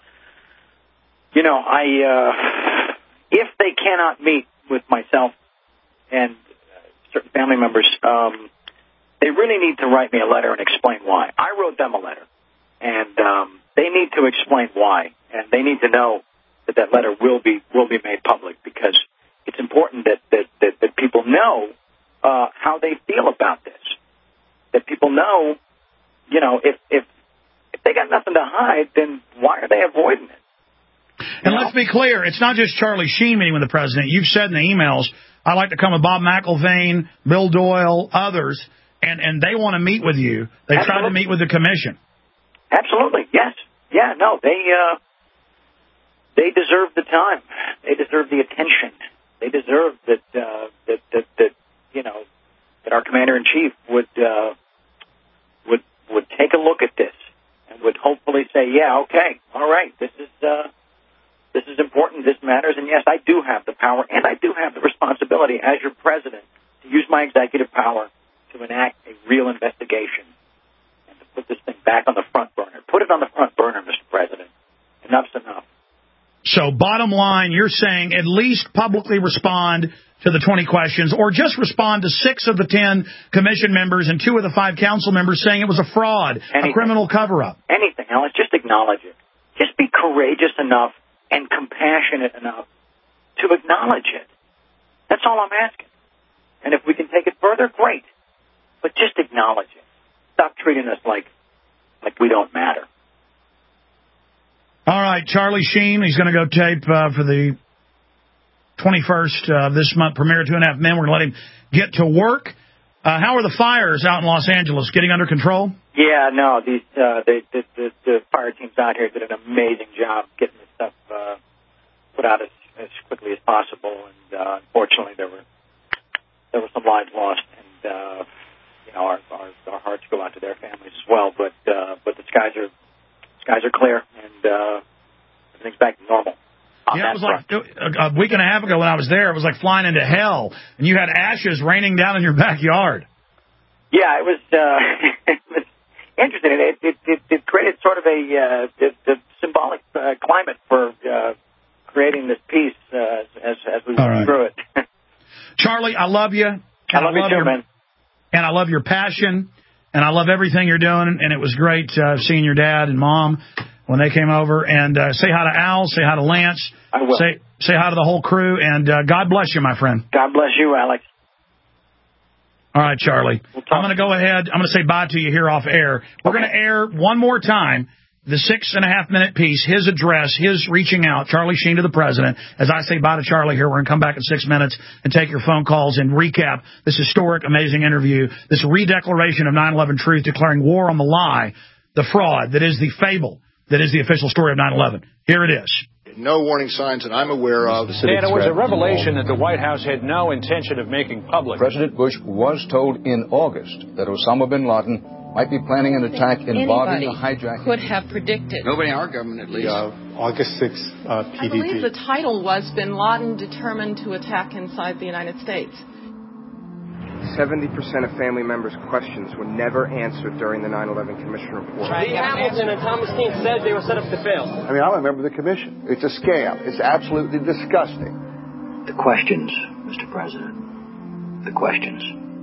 Speaker 2: you know, I uh, if they cannot meet with myself and certain family members, um, they really need to write me a letter and explain why. I wrote them a letter, and um, they need to explain why, and they need to know that that letter will be will be made public, because it's important that that, that, that people know uh, how they feel about this. That people know, you know, if if if they got nothing to hide, then why are they avoiding it?
Speaker 1: And let's be clear, it's not just Charlie Sheen meeting with the president. You've said in the emails, I'd like to come with Bob McIlvaine, Bill Doyle, others, and, and they want to meet with you. They
Speaker 2: Absolutely.
Speaker 1: tried to meet with the commission.
Speaker 2: Absolutely, yes. Yeah, no, they uh, they deserve the time. They deserve the attention. They deserve that, uh, that, that, that, you know, that our commander-in-chief would, uh, would, would take a look at this and would hopefully say, yeah, okay, all right, this is, uh, this is important, this matters, and yes, I do have the power, and I do have the responsibility as your president to use my executive power to enact a real investigation and to put this thing back on the front burner. Put it on the front burner, Mister President. Enough's enough.
Speaker 1: So bottom line, you're saying at least publicly respond to the twenty questions, or just respond to six of the ten commission members and two of the five council members saying it was a fraud, Anything. a criminal cover-up.
Speaker 2: Anything, Alex, just acknowledge it. Just be courageous enough and compassionate enough to acknowledge it. That's all I'm asking. And if we can take it further, great. But just acknowledge it. Stop treating us like like we don't matter.
Speaker 1: All right, Charlie Sheen, he's going to go tape uh, for the twenty-first of uh, this month premiere, Two and a Half Men. We're going to let him get to work. Uh, how are the fires out in Los Angeles? Getting under control?
Speaker 2: Yeah, no, these uh, they, the, the, the fire teams out here did an amazing job getting this stuff uh, put out as, as quickly as possible. And uh, unfortunately, there were there were some lives lost, and uh, you know our, our our hearts go out to their families as well. But uh, but the skies are skies are clear, and uh, everything's back to normal.
Speaker 1: Yeah, it was like a week and a half ago when I was there. It was like flying into hell, and you had ashes raining down in your backyard.
Speaker 2: Yeah, it was. Uh, it was interesting. It, it, it, it created sort of a uh, the, the symbolic uh, climate for uh, creating this peace uh, as as we went right. through it.
Speaker 1: Charlie, I love you. And
Speaker 2: I love, I love you too,
Speaker 1: your,
Speaker 2: man.
Speaker 1: And I love your passion, and I love everything you're doing. And it was great uh, seeing your dad and mom when they came over. And uh, say hi to Al, say hi to Lance.
Speaker 2: I will.
Speaker 1: Say, say hi to the whole crew, and uh, God bless you, my friend.
Speaker 2: God bless you, Alex.
Speaker 1: All right, Charlie. We'll I'm going to go ahead. I'm going to say bye to you here off air. We're okay. going to air one more time the six and a half minute piece, his address, his reaching out, Charlie Sheen to the president. As I say bye to Charlie here, we're going to come back in six minutes and take your phone calls and recap this historic, amazing interview, this redeclaration of nine eleven truth, declaring war on the lie, the fraud that is the fable, that is the official story of nine eleven. Here it is.
Speaker 11: No warning signs that I'm aware of.
Speaker 12: And it was a revelation that the White House had no intention of making public.
Speaker 13: President Bush was told in August that Osama bin Laden might be planning an attack involving the hijacking.
Speaker 14: Could have predicted.
Speaker 15: Nobody in our government, at least.
Speaker 16: Uh, August sixth, uh, P D T.
Speaker 14: I believe the title was Bin Laden Determined to Attack Inside the United States.
Speaker 17: seventy percent of family members' questions were never answered during the nine eleven Commission report.
Speaker 18: Lee Hamilton and Thomas Keane said they were set up to fail.
Speaker 19: I mean, I'm a member of the Commission. It's a scam. It's absolutely disgusting.
Speaker 20: The questions, Mister President. The questions.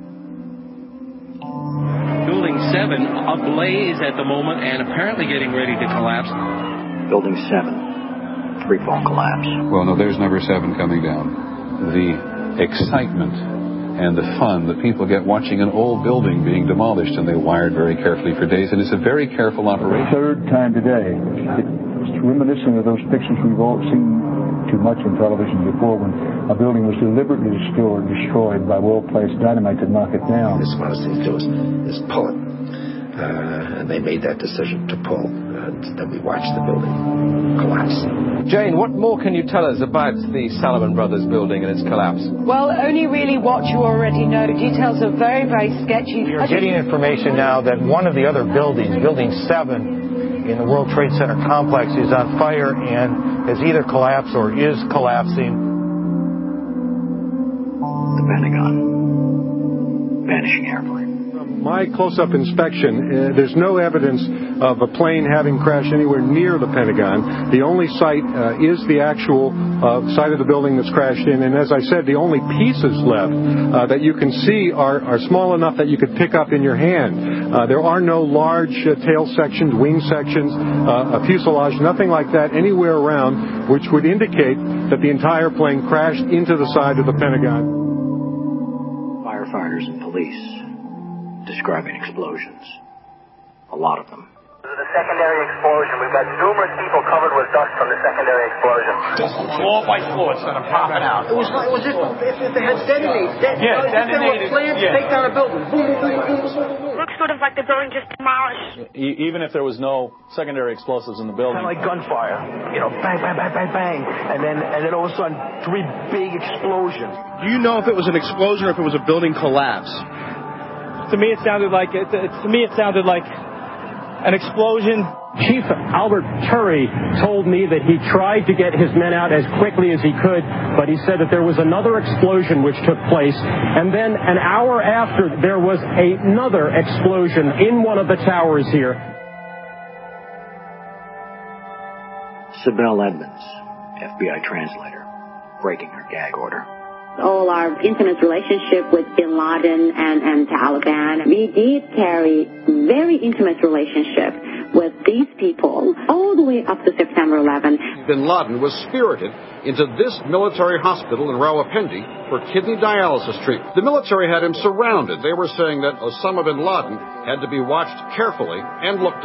Speaker 4: Building seven ablaze at the moment and apparently getting ready to collapse.
Speaker 20: Building seven. Free fall collapse.
Speaker 21: Well, no, there's number seven coming down. The excitement and the fun that people get watching an old building being demolished, and they wired very carefully for days, and it's a very careful operation.
Speaker 22: Third time today.
Speaker 21: It's reminiscent of those pictures we've all seen too much on television before, when a building was deliberately destroyed, destroyed by well-placed dynamite to knock it down.
Speaker 15: The smartest thing to do is, is pull it. Uh, and they made that decision to pull. And then we watched the building collapse.
Speaker 22: Jane, what more can you tell us about the Salomon Brothers building and its collapse?
Speaker 23: Well, only really what you already know. Details are very, very sketchy.
Speaker 12: We are getting information now that one of the other buildings, Building seven in the World Trade Center complex, is on fire and has either collapsed or is collapsing.
Speaker 20: The Pentagon. Vanishing airplane.
Speaker 16: My close-up inspection, uh, there's no evidence of a plane having crashed anywhere near the Pentagon. The only site uh, is the actual uh, site of the building that's crashed in. And as I said, the only pieces left uh, that you can see are, are small enough that you could pick up in your hand. Uh, there are no large uh, tail sections, wing sections, uh, a fuselage, nothing like that anywhere around, which would indicate that the entire plane crashed into the side of the Pentagon.
Speaker 20: Firefighters and police describing explosions. A lot of them.
Speaker 24: The secondary explosion. We've got numerous people covered with dust from the secondary explosion.
Speaker 4: Floor by floor instead of popping out.
Speaker 25: It was like, it was just, if they had detonated, detonated,
Speaker 4: yeah,
Speaker 25: detonated. Plans yeah. to take down a building. Boom, boom, boom, boom, boom, boom.
Speaker 26: Looks sort of like the building just demolished.
Speaker 27: Even if there was no secondary explosives in the building.
Speaker 24: Kind of like gunfire. You know, bang, bang, bang, bang, bang. And then, and then all of a sudden, three big explosions.
Speaker 28: Do you know if it was an explosion or if it was a building collapse?
Speaker 29: To me, it sounded like it, it, to me, it sounded like an explosion.
Speaker 30: Chief Albert Turry told me that he tried to get his men out as quickly as he could, but he said that there was another explosion which took place, and then an hour after, there was another explosion in one of the towers here.
Speaker 20: Sibel Edmonds, F B I translator, breaking her gag order.
Speaker 31: All our intimate relationship with Bin Laden and, and Taliban. We did carry very intimate relationship with these people all the way up to September eleventh.
Speaker 32: Bin Laden was spirited into this military hospital in Rawalpindi for kidney dialysis treatment. The military had him surrounded. They were saying that Osama bin Laden had to be watched carefully and looked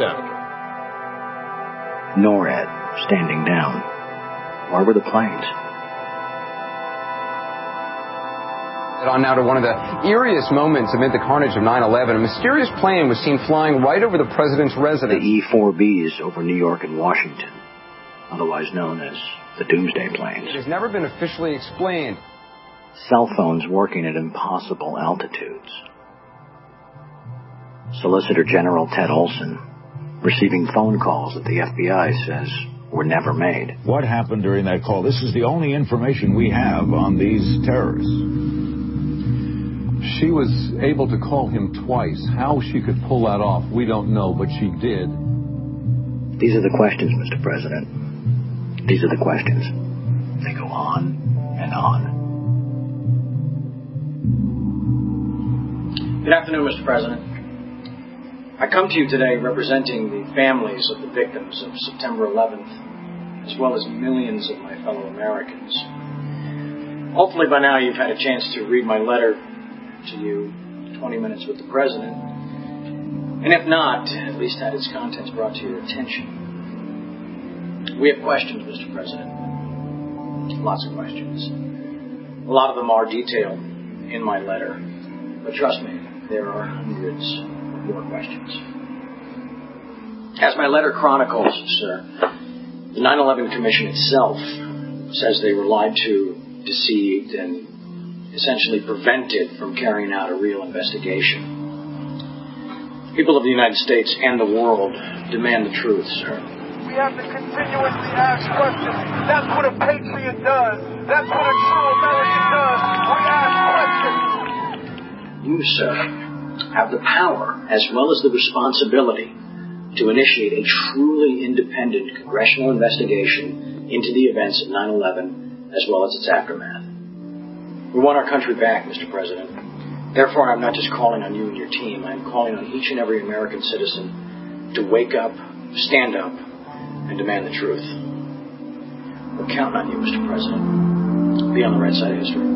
Speaker 32: after.
Speaker 20: NORAD standing down. Where were the planes?
Speaker 33: On now to one of the eeriest moments amid the carnage of nine eleven. A mysterious plane was seen flying right over the president's residence.
Speaker 20: The E four Bs over New York and Washington, otherwise known as the Doomsday Planes.
Speaker 33: It has never been officially explained.
Speaker 20: Cell phones working at impossible altitudes. Solicitor General Ted Olson receiving phone calls that the F B I says were never made.
Speaker 34: What happened during that call? This is the only information we have on these terrorists.
Speaker 21: She was able to call him twice. How she could pull that off, we don't know, but she did.
Speaker 20: These are the questions, Mister President. These are the questions. They go on and on.
Speaker 35: Good afternoon, Mister President. I come to you today representing the families of the victims of September eleventh, as well as millions of my fellow Americans. Hopefully by now you've had a chance to read my letter to you, twenty minutes with the President, and if not, at least had its contents brought to your attention. We have questions, Mister President. Lots of questions. A lot of them are detailed in my letter, but trust me, there are hundreds more questions. As my letter chronicles, sir, the nine eleven Commission itself says they were lied to, deceived, and essentially prevented from carrying out a real investigation. People of the United States and the world demand the truth, sir.
Speaker 24: We have to continuously ask questions. That's what a patriot does. That's what a true American does. We ask questions.
Speaker 35: You, sir, have the power as well as the responsibility to initiate a truly independent congressional investigation into the events of nine eleven as well as its aftermath. We want our country back, Mister President. Therefore, I'm not just calling on you and your team. I'm calling on each and every American citizen to wake up, stand up, and demand the truth. We're counting on you, Mister President. Be on the right side of history.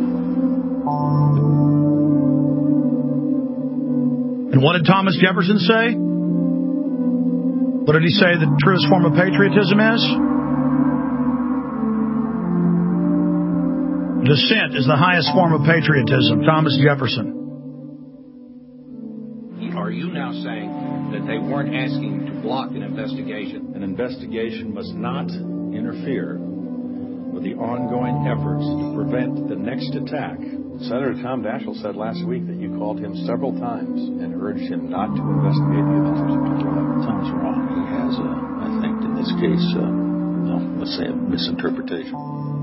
Speaker 1: And what did Thomas Jefferson say? What did he say the truest form of patriotism is? Dissent is the highest form of patriotism. Thomas Jefferson.
Speaker 2: Are you now saying that they weren't asking to block an investigation?
Speaker 34: An investigation must not interfere with the ongoing efforts to prevent the next attack. Senator Tom Daschle said last week that you called him several times and urged him not to investigate the events of September eleventh. Tom's wrong. He has, a, I think, in this case, uh, no, let's say a misinterpretation.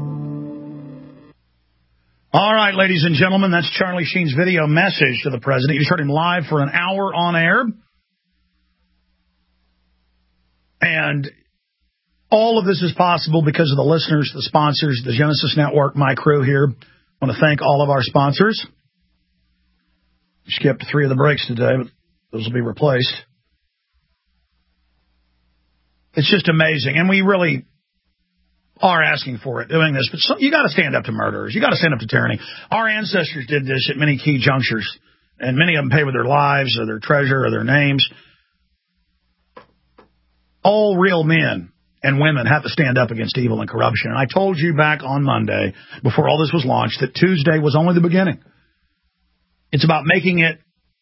Speaker 1: All right, ladies and gentlemen, that's Charlie Sheen's video message to the president. You just heard him live for an hour on air. And all of this is possible because of the listeners, the sponsors, the Genesis Network, my crew here. I want to thank all of our sponsors. We skipped three of the breaks today, but those will be replaced. It's just amazing. And we really are asking for it, doing this. But so, you got to stand up to murderers. You got to stand up to tyranny. Our ancestors did this at many key junctures, and many of them paid with their lives or their treasure or their names. All real men and women have to stand up against evil and corruption. And I told you back on Monday, before all this was launched, that Tuesday was only the beginning. It's about making it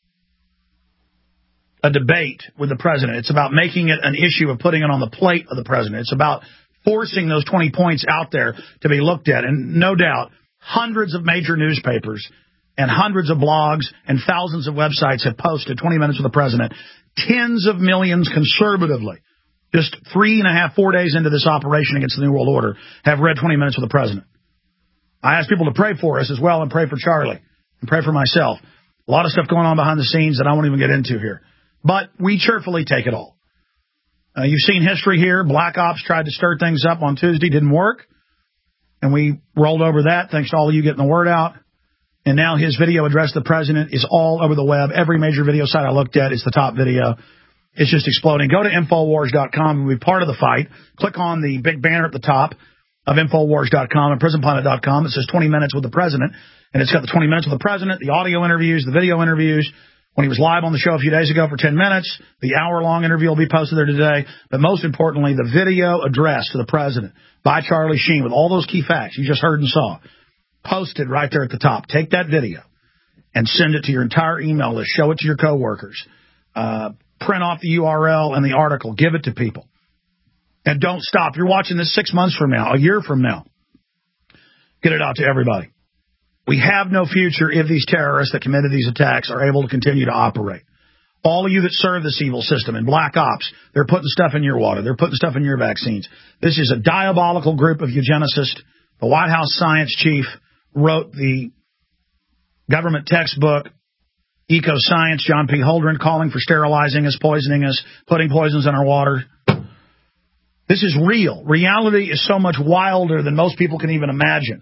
Speaker 1: a debate with the president. It's about making it an issue of putting it on the plate of the president. It's about forcing those twenty points out there to be looked at. And no doubt, hundreds of major newspapers and hundreds of blogs and thousands of websites have posted twenty minutes with the president. Tens of millions conservatively, just three and a half, four days into this operation against the New World Order, have read twenty minutes with the president. I ask people to pray for us as well and pray for Charlie and pray for myself. A lot of stuff going on behind the scenes that I won't even get into here. But we cheerfully take it all. Uh, you've seen history here. Black Ops tried to stir things up on Tuesday. Didn't work. And we rolled over that thanks to all of you getting the word out. And now his video address to the president is all over the web. Every major video site I looked at is the top video. It's just exploding. Go to Infowars dot com and be part of the fight. Click on the big banner at the top of Infowars dot com and Prison Planet dot com. It says twenty minutes with the president. And it's got the twenty minutes with the president, the audio interviews, the video interviews. When he was live on the show a few days ago for ten minutes, the hour-long interview will be posted there today. But most importantly, the video address to the president by Charlie Sheen with all those key facts you just heard and saw, posted right there at the top. Take that video and send it to your entire email list. Show it to your coworkers. Uh, print off the U R L and the article. Give it to people. And don't stop. You're watching this six months from now, a year from now. Get it out to everybody. We have no future if these terrorists that committed these attacks are able to continue to operate. All of you that serve this evil system in Black Ops, they're putting stuff in your water. They're putting stuff in your vaccines. This is a diabolical group of eugenicists. The White House science chief wrote the government textbook, Eco Science, John P. Holdren, calling for sterilizing us, poisoning us, putting poisons in our water. This is real. Reality is so much wilder than most people can even imagine.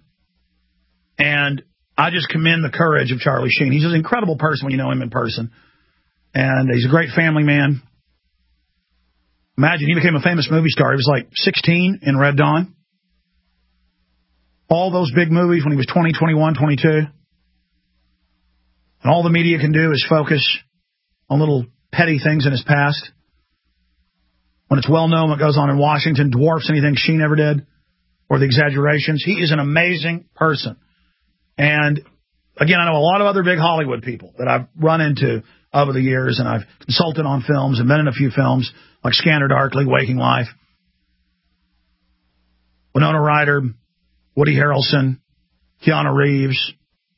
Speaker 1: And I just commend the courage of Charlie Sheen. He's an incredible person when you know him in person. And he's a great family man. Imagine, he became a famous movie star. He was like sixteen in Red Dawn. All those big movies when he was twenty, twenty-one, twenty-two. And all the media can do is focus on little petty things in his past. When it's well known what goes on in Washington dwarfs anything Sheen ever did, or the exaggerations. He is an amazing person. And, again, I know a lot of other big Hollywood people that I've run into over the years, and I've consulted on films and been in a few films, like Scanner Darkly, Waking Life, Winona Ryder, Woody Harrelson, Keanu Reeves,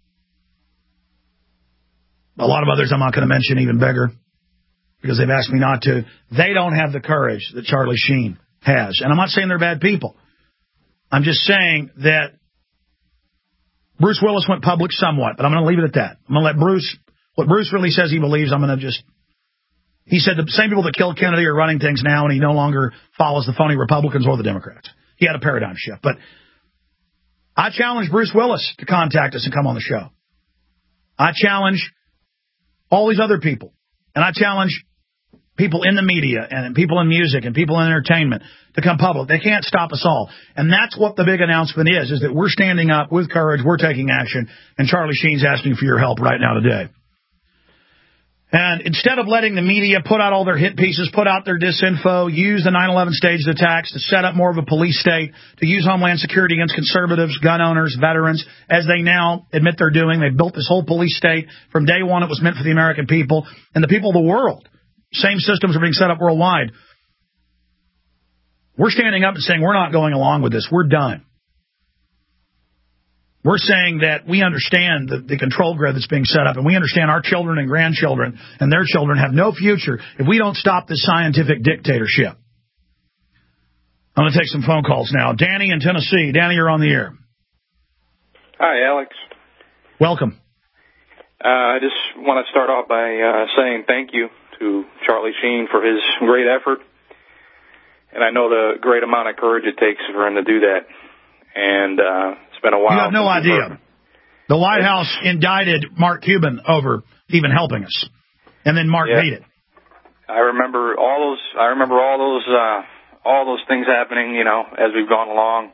Speaker 1: a lot of others I'm not going to mention, even bigger, because they've asked me not to. They don't have the courage that Charlie Sheen has. And I'm not saying they're bad people. I'm just saying that Bruce Willis went public somewhat, but I'm going to leave it at that. I'm going to let Bruce, what Bruce really says he believes, I'm going to just, he said the same people that killed Kennedy are running things now, and he no longer follows the phony Republicans or the Democrats. He had a paradigm shift. But I challenge Bruce Willis to contact us and come on the show. I challenge all these other people, and I challenge people in the media and people in music and people in entertainment to come public. They can't stop us all. And that's what the big announcement is, is that we're standing up with courage, we're taking action, and Charlie Sheen's asking for your help right now today. And instead of letting the media put out all their hit pieces, put out their disinfo, use the nine eleven staged attacks to set up more of a police state, to use Homeland Security against conservatives, gun owners, veterans, as they now admit they're doing. They built this whole police state. From day one, it was meant for the American people and the people of the world. Same systems are being set up worldwide. We're standing up and saying we're not going along with this. We're done. We're saying that we understand the, the control grid that's being set up, and we understand our children and grandchildren and their children have no future if we don't stop this scientific dictatorship. I'm going to take some phone calls now. Danny in Tennessee. Danny, you're on the air.
Speaker 3: Hi, Alex.
Speaker 1: Welcome.
Speaker 3: Uh, I just want to start off by uh, saying thank you to Charlie Sheen for his great effort. And I know the great amount of courage it takes for him to do that. And uh, it's been a while.
Speaker 1: You have no idea. The White House indicted Mark Cuban over even helping us. And then Mark
Speaker 3: yeah.
Speaker 1: beat it.
Speaker 3: I remember all those, I remember all those, uh, all those things happening, you know, as we've gone along,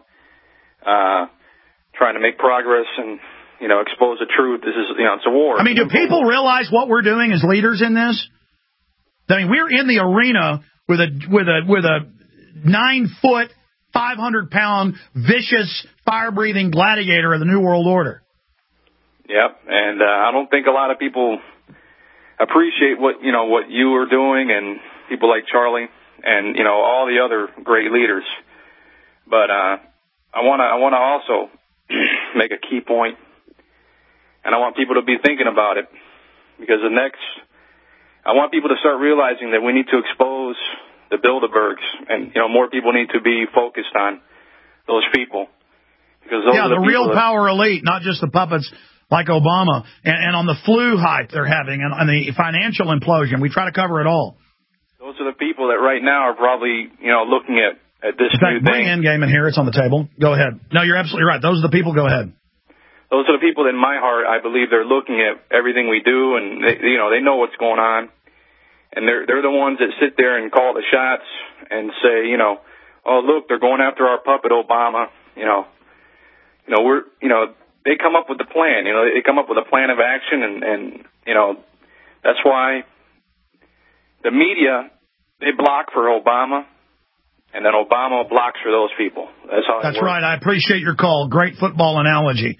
Speaker 3: uh, trying to make progress and, you know, expose the truth. This is, you know, it's a war.
Speaker 1: I mean, do people realize what we're doing as leaders in this? I mean, we're in the arena with a, with a, with a nine foot, five hundred pound, vicious, fire-breathing gladiator of the New World Order.
Speaker 3: Yep, and uh, I don't think a lot of people appreciate what, you know, what you are doing and people like Charlie and, you know, all the other great leaders. But uh, I want to I want to also make a key point, and I want people to be thinking about it, because the next, I want people to start realizing that we need to expose the Bilderbergs, and, you know, more people need to be focused on those people. Because those
Speaker 1: yeah,
Speaker 3: are the,
Speaker 1: the real
Speaker 3: that,
Speaker 1: power elite, not just the puppets like Obama, and, and on the flu hype they're having, and on the financial implosion. We try to cover it all.
Speaker 3: Those are the people that right now are probably, you know, looking at, at this
Speaker 1: in fact,
Speaker 3: new
Speaker 1: bring
Speaker 3: thing.
Speaker 1: Endgame in here. It's on the table. Go ahead. No, you're absolutely right. Those are the people. Go ahead.
Speaker 3: Those are the people that in my heart, I believe they're looking at everything we do, and, they, you know, they know what's going on. And they're they're the ones that sit there and call the shots and say, you know, oh, look, they're going after our puppet Obama. You know, you know, we're, you know, they come up with the plan. You know, they come up with a plan of action, and, and you know, that's why the media, they block for Obama, and then Obama blocks for those people. That's how.
Speaker 1: That's right. I appreciate your call. Great football analogy.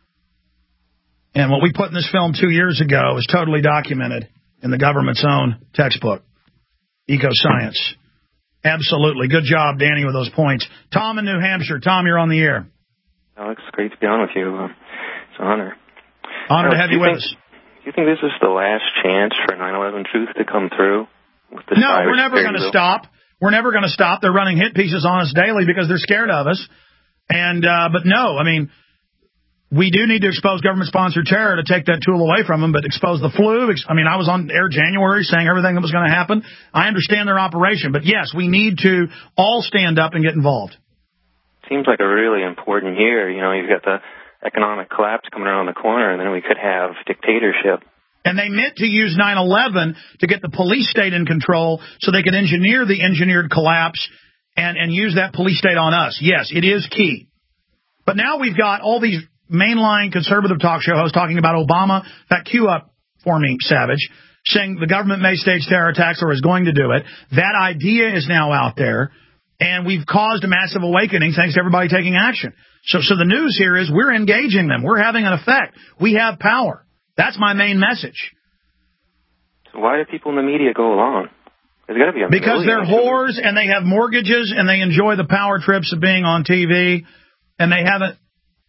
Speaker 1: And what we put in this film two years ago is totally documented in the government's own textbook, Eco-Science. Absolutely. Good job, Danny, with those points. Tom in New Hampshire. Tom, you're on the air.
Speaker 5: Alex, great to be on with you. Uh, it's an honor.
Speaker 1: Honor
Speaker 5: Alex,
Speaker 1: to have you with
Speaker 5: think,
Speaker 1: us.
Speaker 5: Do you think this is the last chance for nine eleven truth to come through? With this
Speaker 1: no, we're never going to stop. We're never going to stop. They're running hit pieces on us daily because they're scared of us. And uh, But no, I mean, we do need to expose government-sponsored terror to take that tool away from them, but expose the flu. I mean, I was on air January saying everything that was going to happen. I understand their operation, but yes, we need to all stand up and get involved.
Speaker 5: Seems like a really important year. You know, you've got the economic collapse coming around the corner, and then we could have dictatorship.
Speaker 1: And they meant to use nine eleven to get the police state in control so they could engineer the engineered collapse and, and use that police state on us. Yes, it is key. But now we've got all these mainline conservative talk show hosts talking about Obama. That cue up for me, Savage, saying the government may stage terror attacks or is going to do it. That idea is now out there, and we've caused a massive awakening thanks to everybody taking action. So, so the news here is we're engaging them. We're having an effect. We have power. That's my main message.
Speaker 5: So why do people in the media go along? There's got to be a
Speaker 1: because they're whores and they have mortgages and they enjoy the power trips of being on T V, and they haven't.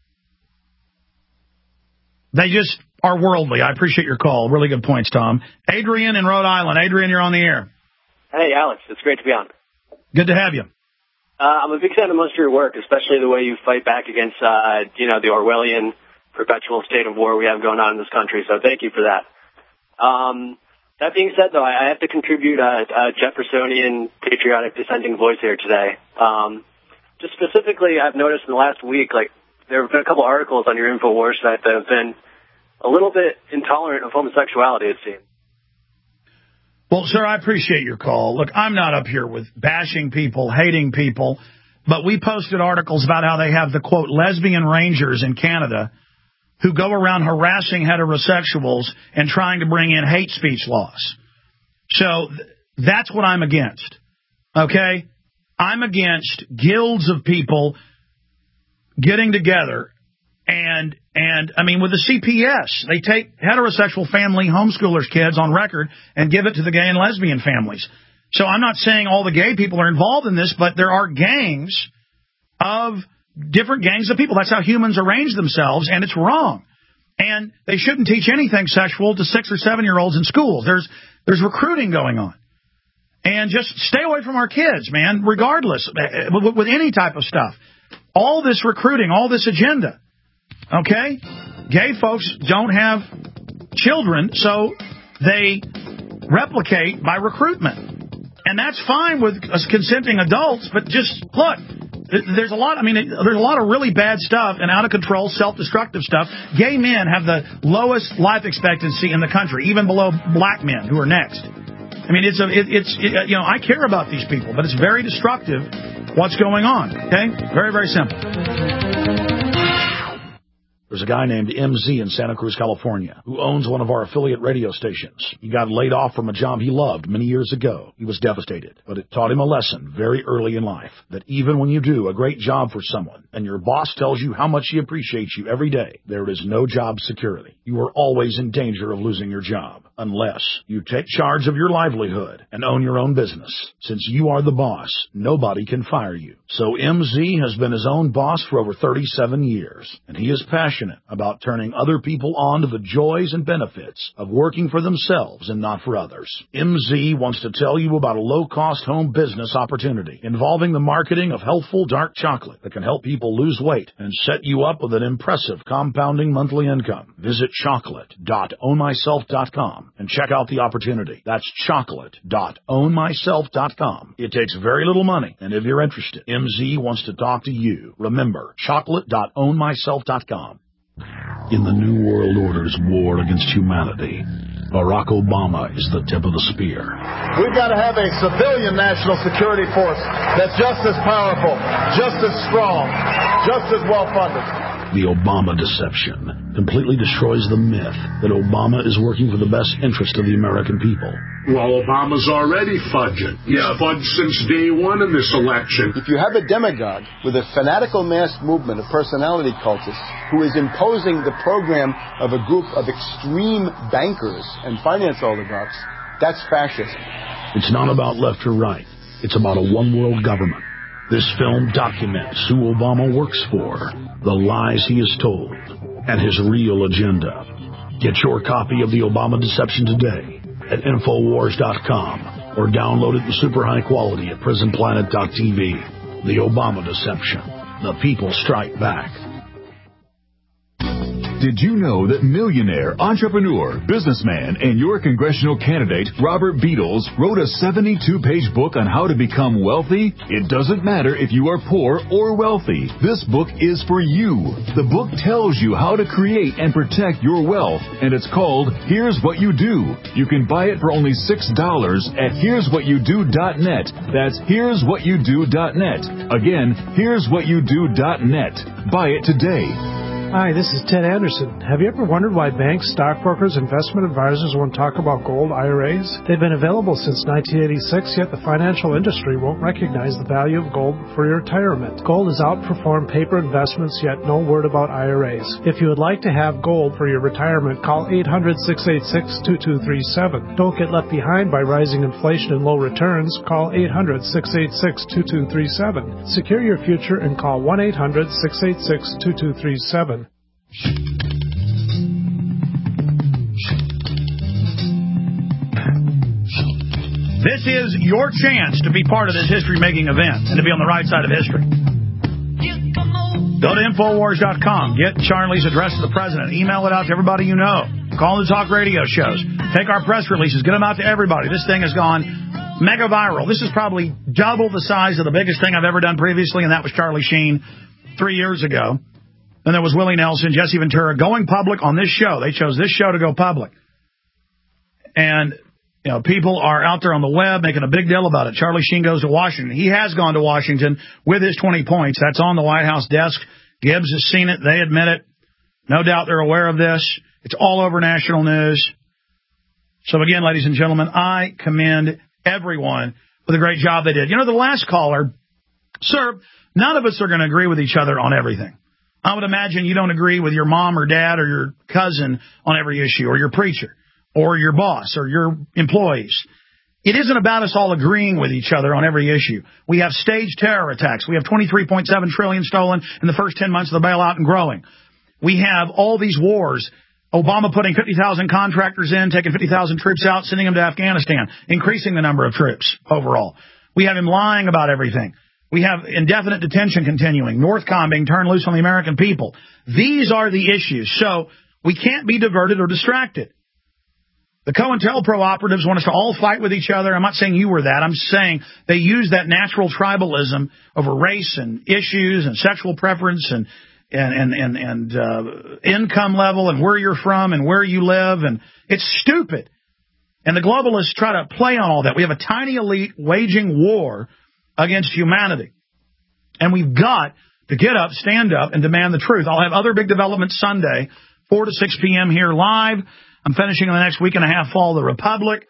Speaker 1: They just are worldly. I appreciate your call. Really good points, Tom. Adrian in Rhode Island. Adrian, you're on the air.
Speaker 6: Hey, Alex. It's great to be on.
Speaker 1: Good to have you.
Speaker 6: Uh, I'm a big fan of most of your work, especially the way you fight back against, uh, you know, the Orwellian perpetual state of war we have going on in this country. So thank you for that. Um, that being said, though, I have to contribute a, a Jeffersonian patriotic dissenting voice here today. Um, just specifically, I've noticed in the last week, like, there have been a couple articles on your InfoWars site that have been a little bit intolerant of homosexuality, it seems.
Speaker 1: Well, sir, I appreciate your call. Look, I'm not up here with bashing people, hating people, but we posted articles about how they have the, quote, lesbian rangers in Canada who go around harassing heterosexuals and trying to bring in hate speech laws. So th- that's what I'm against. Okay? I'm against guilds of people getting together and, and I mean, with the C P S, they take heterosexual family homeschoolers' kids on record and give it to the gay and lesbian families. So I'm not saying all the gay people are involved in this, but there are gangs of different gangs of people. That's how humans arrange themselves, and it's wrong. And they shouldn't teach anything sexual to six or seven-year-olds in schools. There's there's recruiting going on. And just stay away from our kids, man, regardless, with, with any type of stuff. All this recruiting, all this agenda, okay? Gay folks don't have children, so they replicate by recruitment. And that's fine with us consenting adults, but just, look, there's a lot, I mean, there's a lot of really bad stuff and out-of-control, self-destructive stuff. Gay men have the lowest life expectancy in the country, even below black men, who are next. I mean, it's, a, it, it's it, you know, I care about these people, but it's very destructive what's going on, okay? Very, very simple. There's a guy named M Z in Santa Cruz, California, who owns one of our affiliate radio stations. He got laid off from a job he loved many years ago. He was devastated, but it taught him a lesson very early in life, that even when you do a great job for someone and your boss tells you how much he appreciates you every day, there is no job security. You are always in danger of losing your job unless you take charge of your livelihood and own your own business. Since you are the boss, nobody can fire you. So M Z has been his own boss for over thirty-seven years, and he is passionate about turning other people on to the joys and benefits of working for themselves and not for others. M Z wants to tell you about a low-cost home business opportunity involving the marketing of healthful dark chocolate that can help people lose weight and set you up with an impressive compounding monthly income. Visit chocolate dot own myself dot com and check out the opportunity. That's chocolate dot own myself dot com. It takes very little money, and if you're interested, M Z wants to talk to you. Remember, chocolate dot own myself dot com. In the New World Order's war against humanity, Barack Obama is the tip of the spear.
Speaker 24: We've got to have a civilian national security force that's just as powerful, just as strong, just as well-funded.
Speaker 1: The Obama deception completely destroys the myth that Obama is working for the best interest of the American people.
Speaker 7: Well, Obama's already fudging. He's yeah. fudged since day one in this election.
Speaker 28: If you have a demagogue with a fanatical mass movement of personality cultists who is imposing the program of a group of extreme bankers and finance oligarchs, that's fascism.
Speaker 1: It's not about left or right. It's about a one-world government. This film documents who Obama works for, the lies he has told, and his real agenda. Get your copy of The Obama Deception today at Infowars dot com or download it in super high quality at Prison Planet dot T V. The Obama Deception. The people strike back.
Speaker 8: Did you know that millionaire, entrepreneur, businessman, and your congressional candidate, Robert Beatles, wrote a seventy-two page book on how to become wealthy? It doesn't matter if you are poor or wealthy. This book is for you. The book tells you how to create and protect your wealth, and it's called Here's What You Do. You can buy it for only six dollars at here's what you do dot net. That's here's what you do dot net. Again, here's what you do dot net. Buy it today.
Speaker 9: Hi, this is Ted Anderson. Have you ever wondered why banks, stockbrokers, investment advisors won't talk about gold I R As? They've been available since nineteen eighty-six, yet the financial industry won't recognize the value of gold for your retirement. Gold has outperformed paper investments, yet no word about I R As. If you would like to have gold for your retirement, call eight hundred, six eight six, two two three seven. Don't get left behind by rising inflation and low returns. Call eight hundred, six eight six, two two three seven. Secure your future and call one eight hundred, six eight six, two two three seven.
Speaker 1: This is your chance to be part of this history-making event and to be on the right side of history. Go to Infowars dot com. Get Charlie's address to the president. Email it out to everybody you know. Call the talk radio shows. Take our press releases. Get them out to everybody. This thing has gone mega viral. This is probably double the size of the biggest thing I've ever done previously, and that was Charlie Sheen three years ago. Then there was Willie Nelson, Jesse Ventura, going public on this show. They chose this show to go public. And, you know, people are out there on the web making a big deal about it. Charlie Sheen goes to Washington. He has gone to Washington with his twenty points. That's on the White House desk. Gibbs has seen it. They admit it. No doubt they're aware of this. It's all over national news. So again, ladies and gentlemen, I commend everyone for the great job they did. You know, the last caller, sir, none of us are going to agree with each other on everything. I would imagine you don't agree with your mom or dad or your cousin on every issue, or your preacher, or your boss, or your employees. It isn't about us all agreeing with each other on every issue. We have staged terror attacks. We have twenty-three point seven trillion dollars stolen in the first ten months of the bailout and growing. We have all these wars. Obama putting fifty thousand contractors in, taking fifty thousand troops out, sending them to Afghanistan, increasing the number of troops overall. We have him lying about everything. We have indefinite detention continuing, Northcom being turned loose on the American people. These are the issues. So we can't be diverted or distracted. The COINTELPRO operatives want us to all fight with each other. I'm not saying you were that. I'm saying they use that natural tribalism over race and issues and sexual preference and and and and, and uh, income level and where you're from and where you live. And it's stupid. And the globalists try to play on all that. We have a tiny elite waging war against humanity. And we've got to get up, stand up, and demand the truth. I'll have other big developments Sunday, four to six p.m. here live. I'm finishing in the next week and a half Fall of the Republic.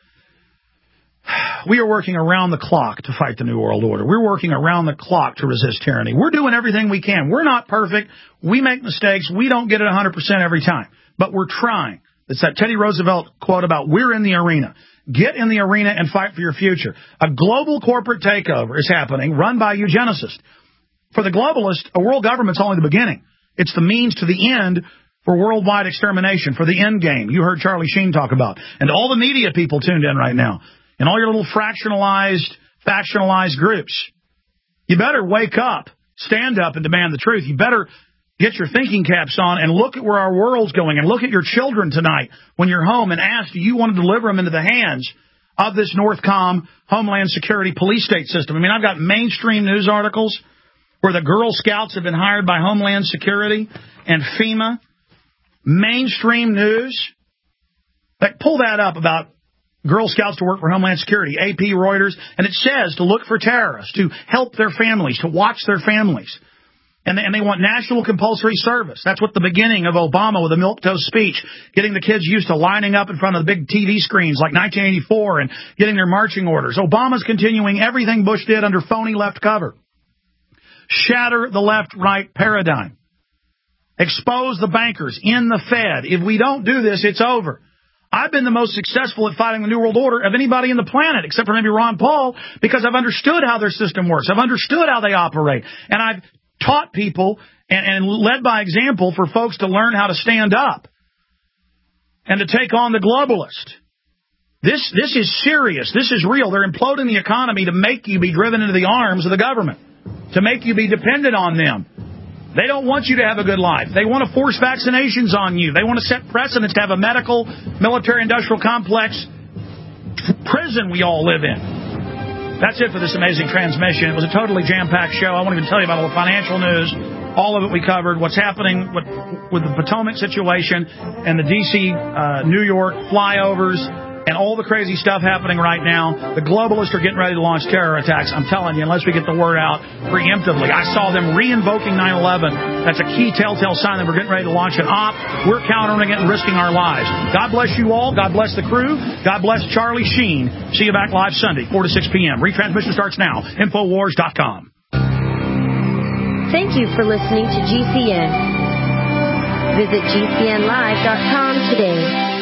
Speaker 1: We are working around the clock to fight the New World Order. We're working around the clock to resist tyranny. We're doing everything we can. We're not perfect. We make mistakes. We don't get it one hundred percent every time. But we're trying. It's that Teddy Roosevelt quote about we're in the arena. Get in the arena and fight for your future. A global corporate takeover is happening, run by eugenicists. For the globalist, a world government's only the beginning. It's the means to the end for worldwide extermination, for the end game. You heard Charlie Sheen talk about. And all the media people tuned in right now. And all your little fractionalized, factionalized groups. You better wake up, stand up, and demand the truth. You better get your thinking caps on and look at where our world's going, and look at your children tonight when you're home and ask, do you want to deliver them into the hands of this Northcom Homeland Security police state system? I mean, I've got mainstream news articles where the Girl Scouts have been hired by Homeland Security and FEMA. Mainstream news. Like, pull that up about Girl Scouts to work for Homeland Security, A P, Reuters, and it says to look for terrorists, to help their families, to watch their families. And they, and they want national compulsory service. That's what the beginning of Obama with the milquetoast speech, getting the kids used to lining up in front of the big T V screens like nineteen eighty-four and getting their marching orders. Obama's continuing everything Bush did under phony left cover. Shatter the left-right paradigm. Expose the bankers in the Fed. If we don't do this, it's over. I've been the most successful at fighting the New World Order of anybody in the planet, except for maybe Ron Paul, because I've understood how their system works. I've understood how they operate. And I've taught people and, and led by example for folks to learn how to stand up and to take on the globalist. This, this is serious. This is real. They're imploding the economy to make you be driven into the arms of the government, to make you be dependent on them. They don't want you to have a good life. They want to force vaccinations on you. They want to set precedents to have a medical, military-industrial complex prison we all live in. That's it for this amazing transmission. It was a totally jam-packed show. I won't even tell you about all the financial news. All of it we covered. What's happening with, with the Potomac situation and the D C, uh, New York flyovers and all the crazy stuff happening right now. The globalists are getting ready to launch terror attacks. I'm telling you, unless we get the word out preemptively. I saw them re-invoking nine eleven. That's a key telltale sign that we're getting ready to launch an op. We're countering it and risking our lives. God bless you all. God bless the crew. God bless Charlie Sheen. See you back live Sunday, four to six p.m. Retransmission starts now. Infowars dot com.
Speaker 4: Thank you for listening to G C N. Visit G C N live dot com today.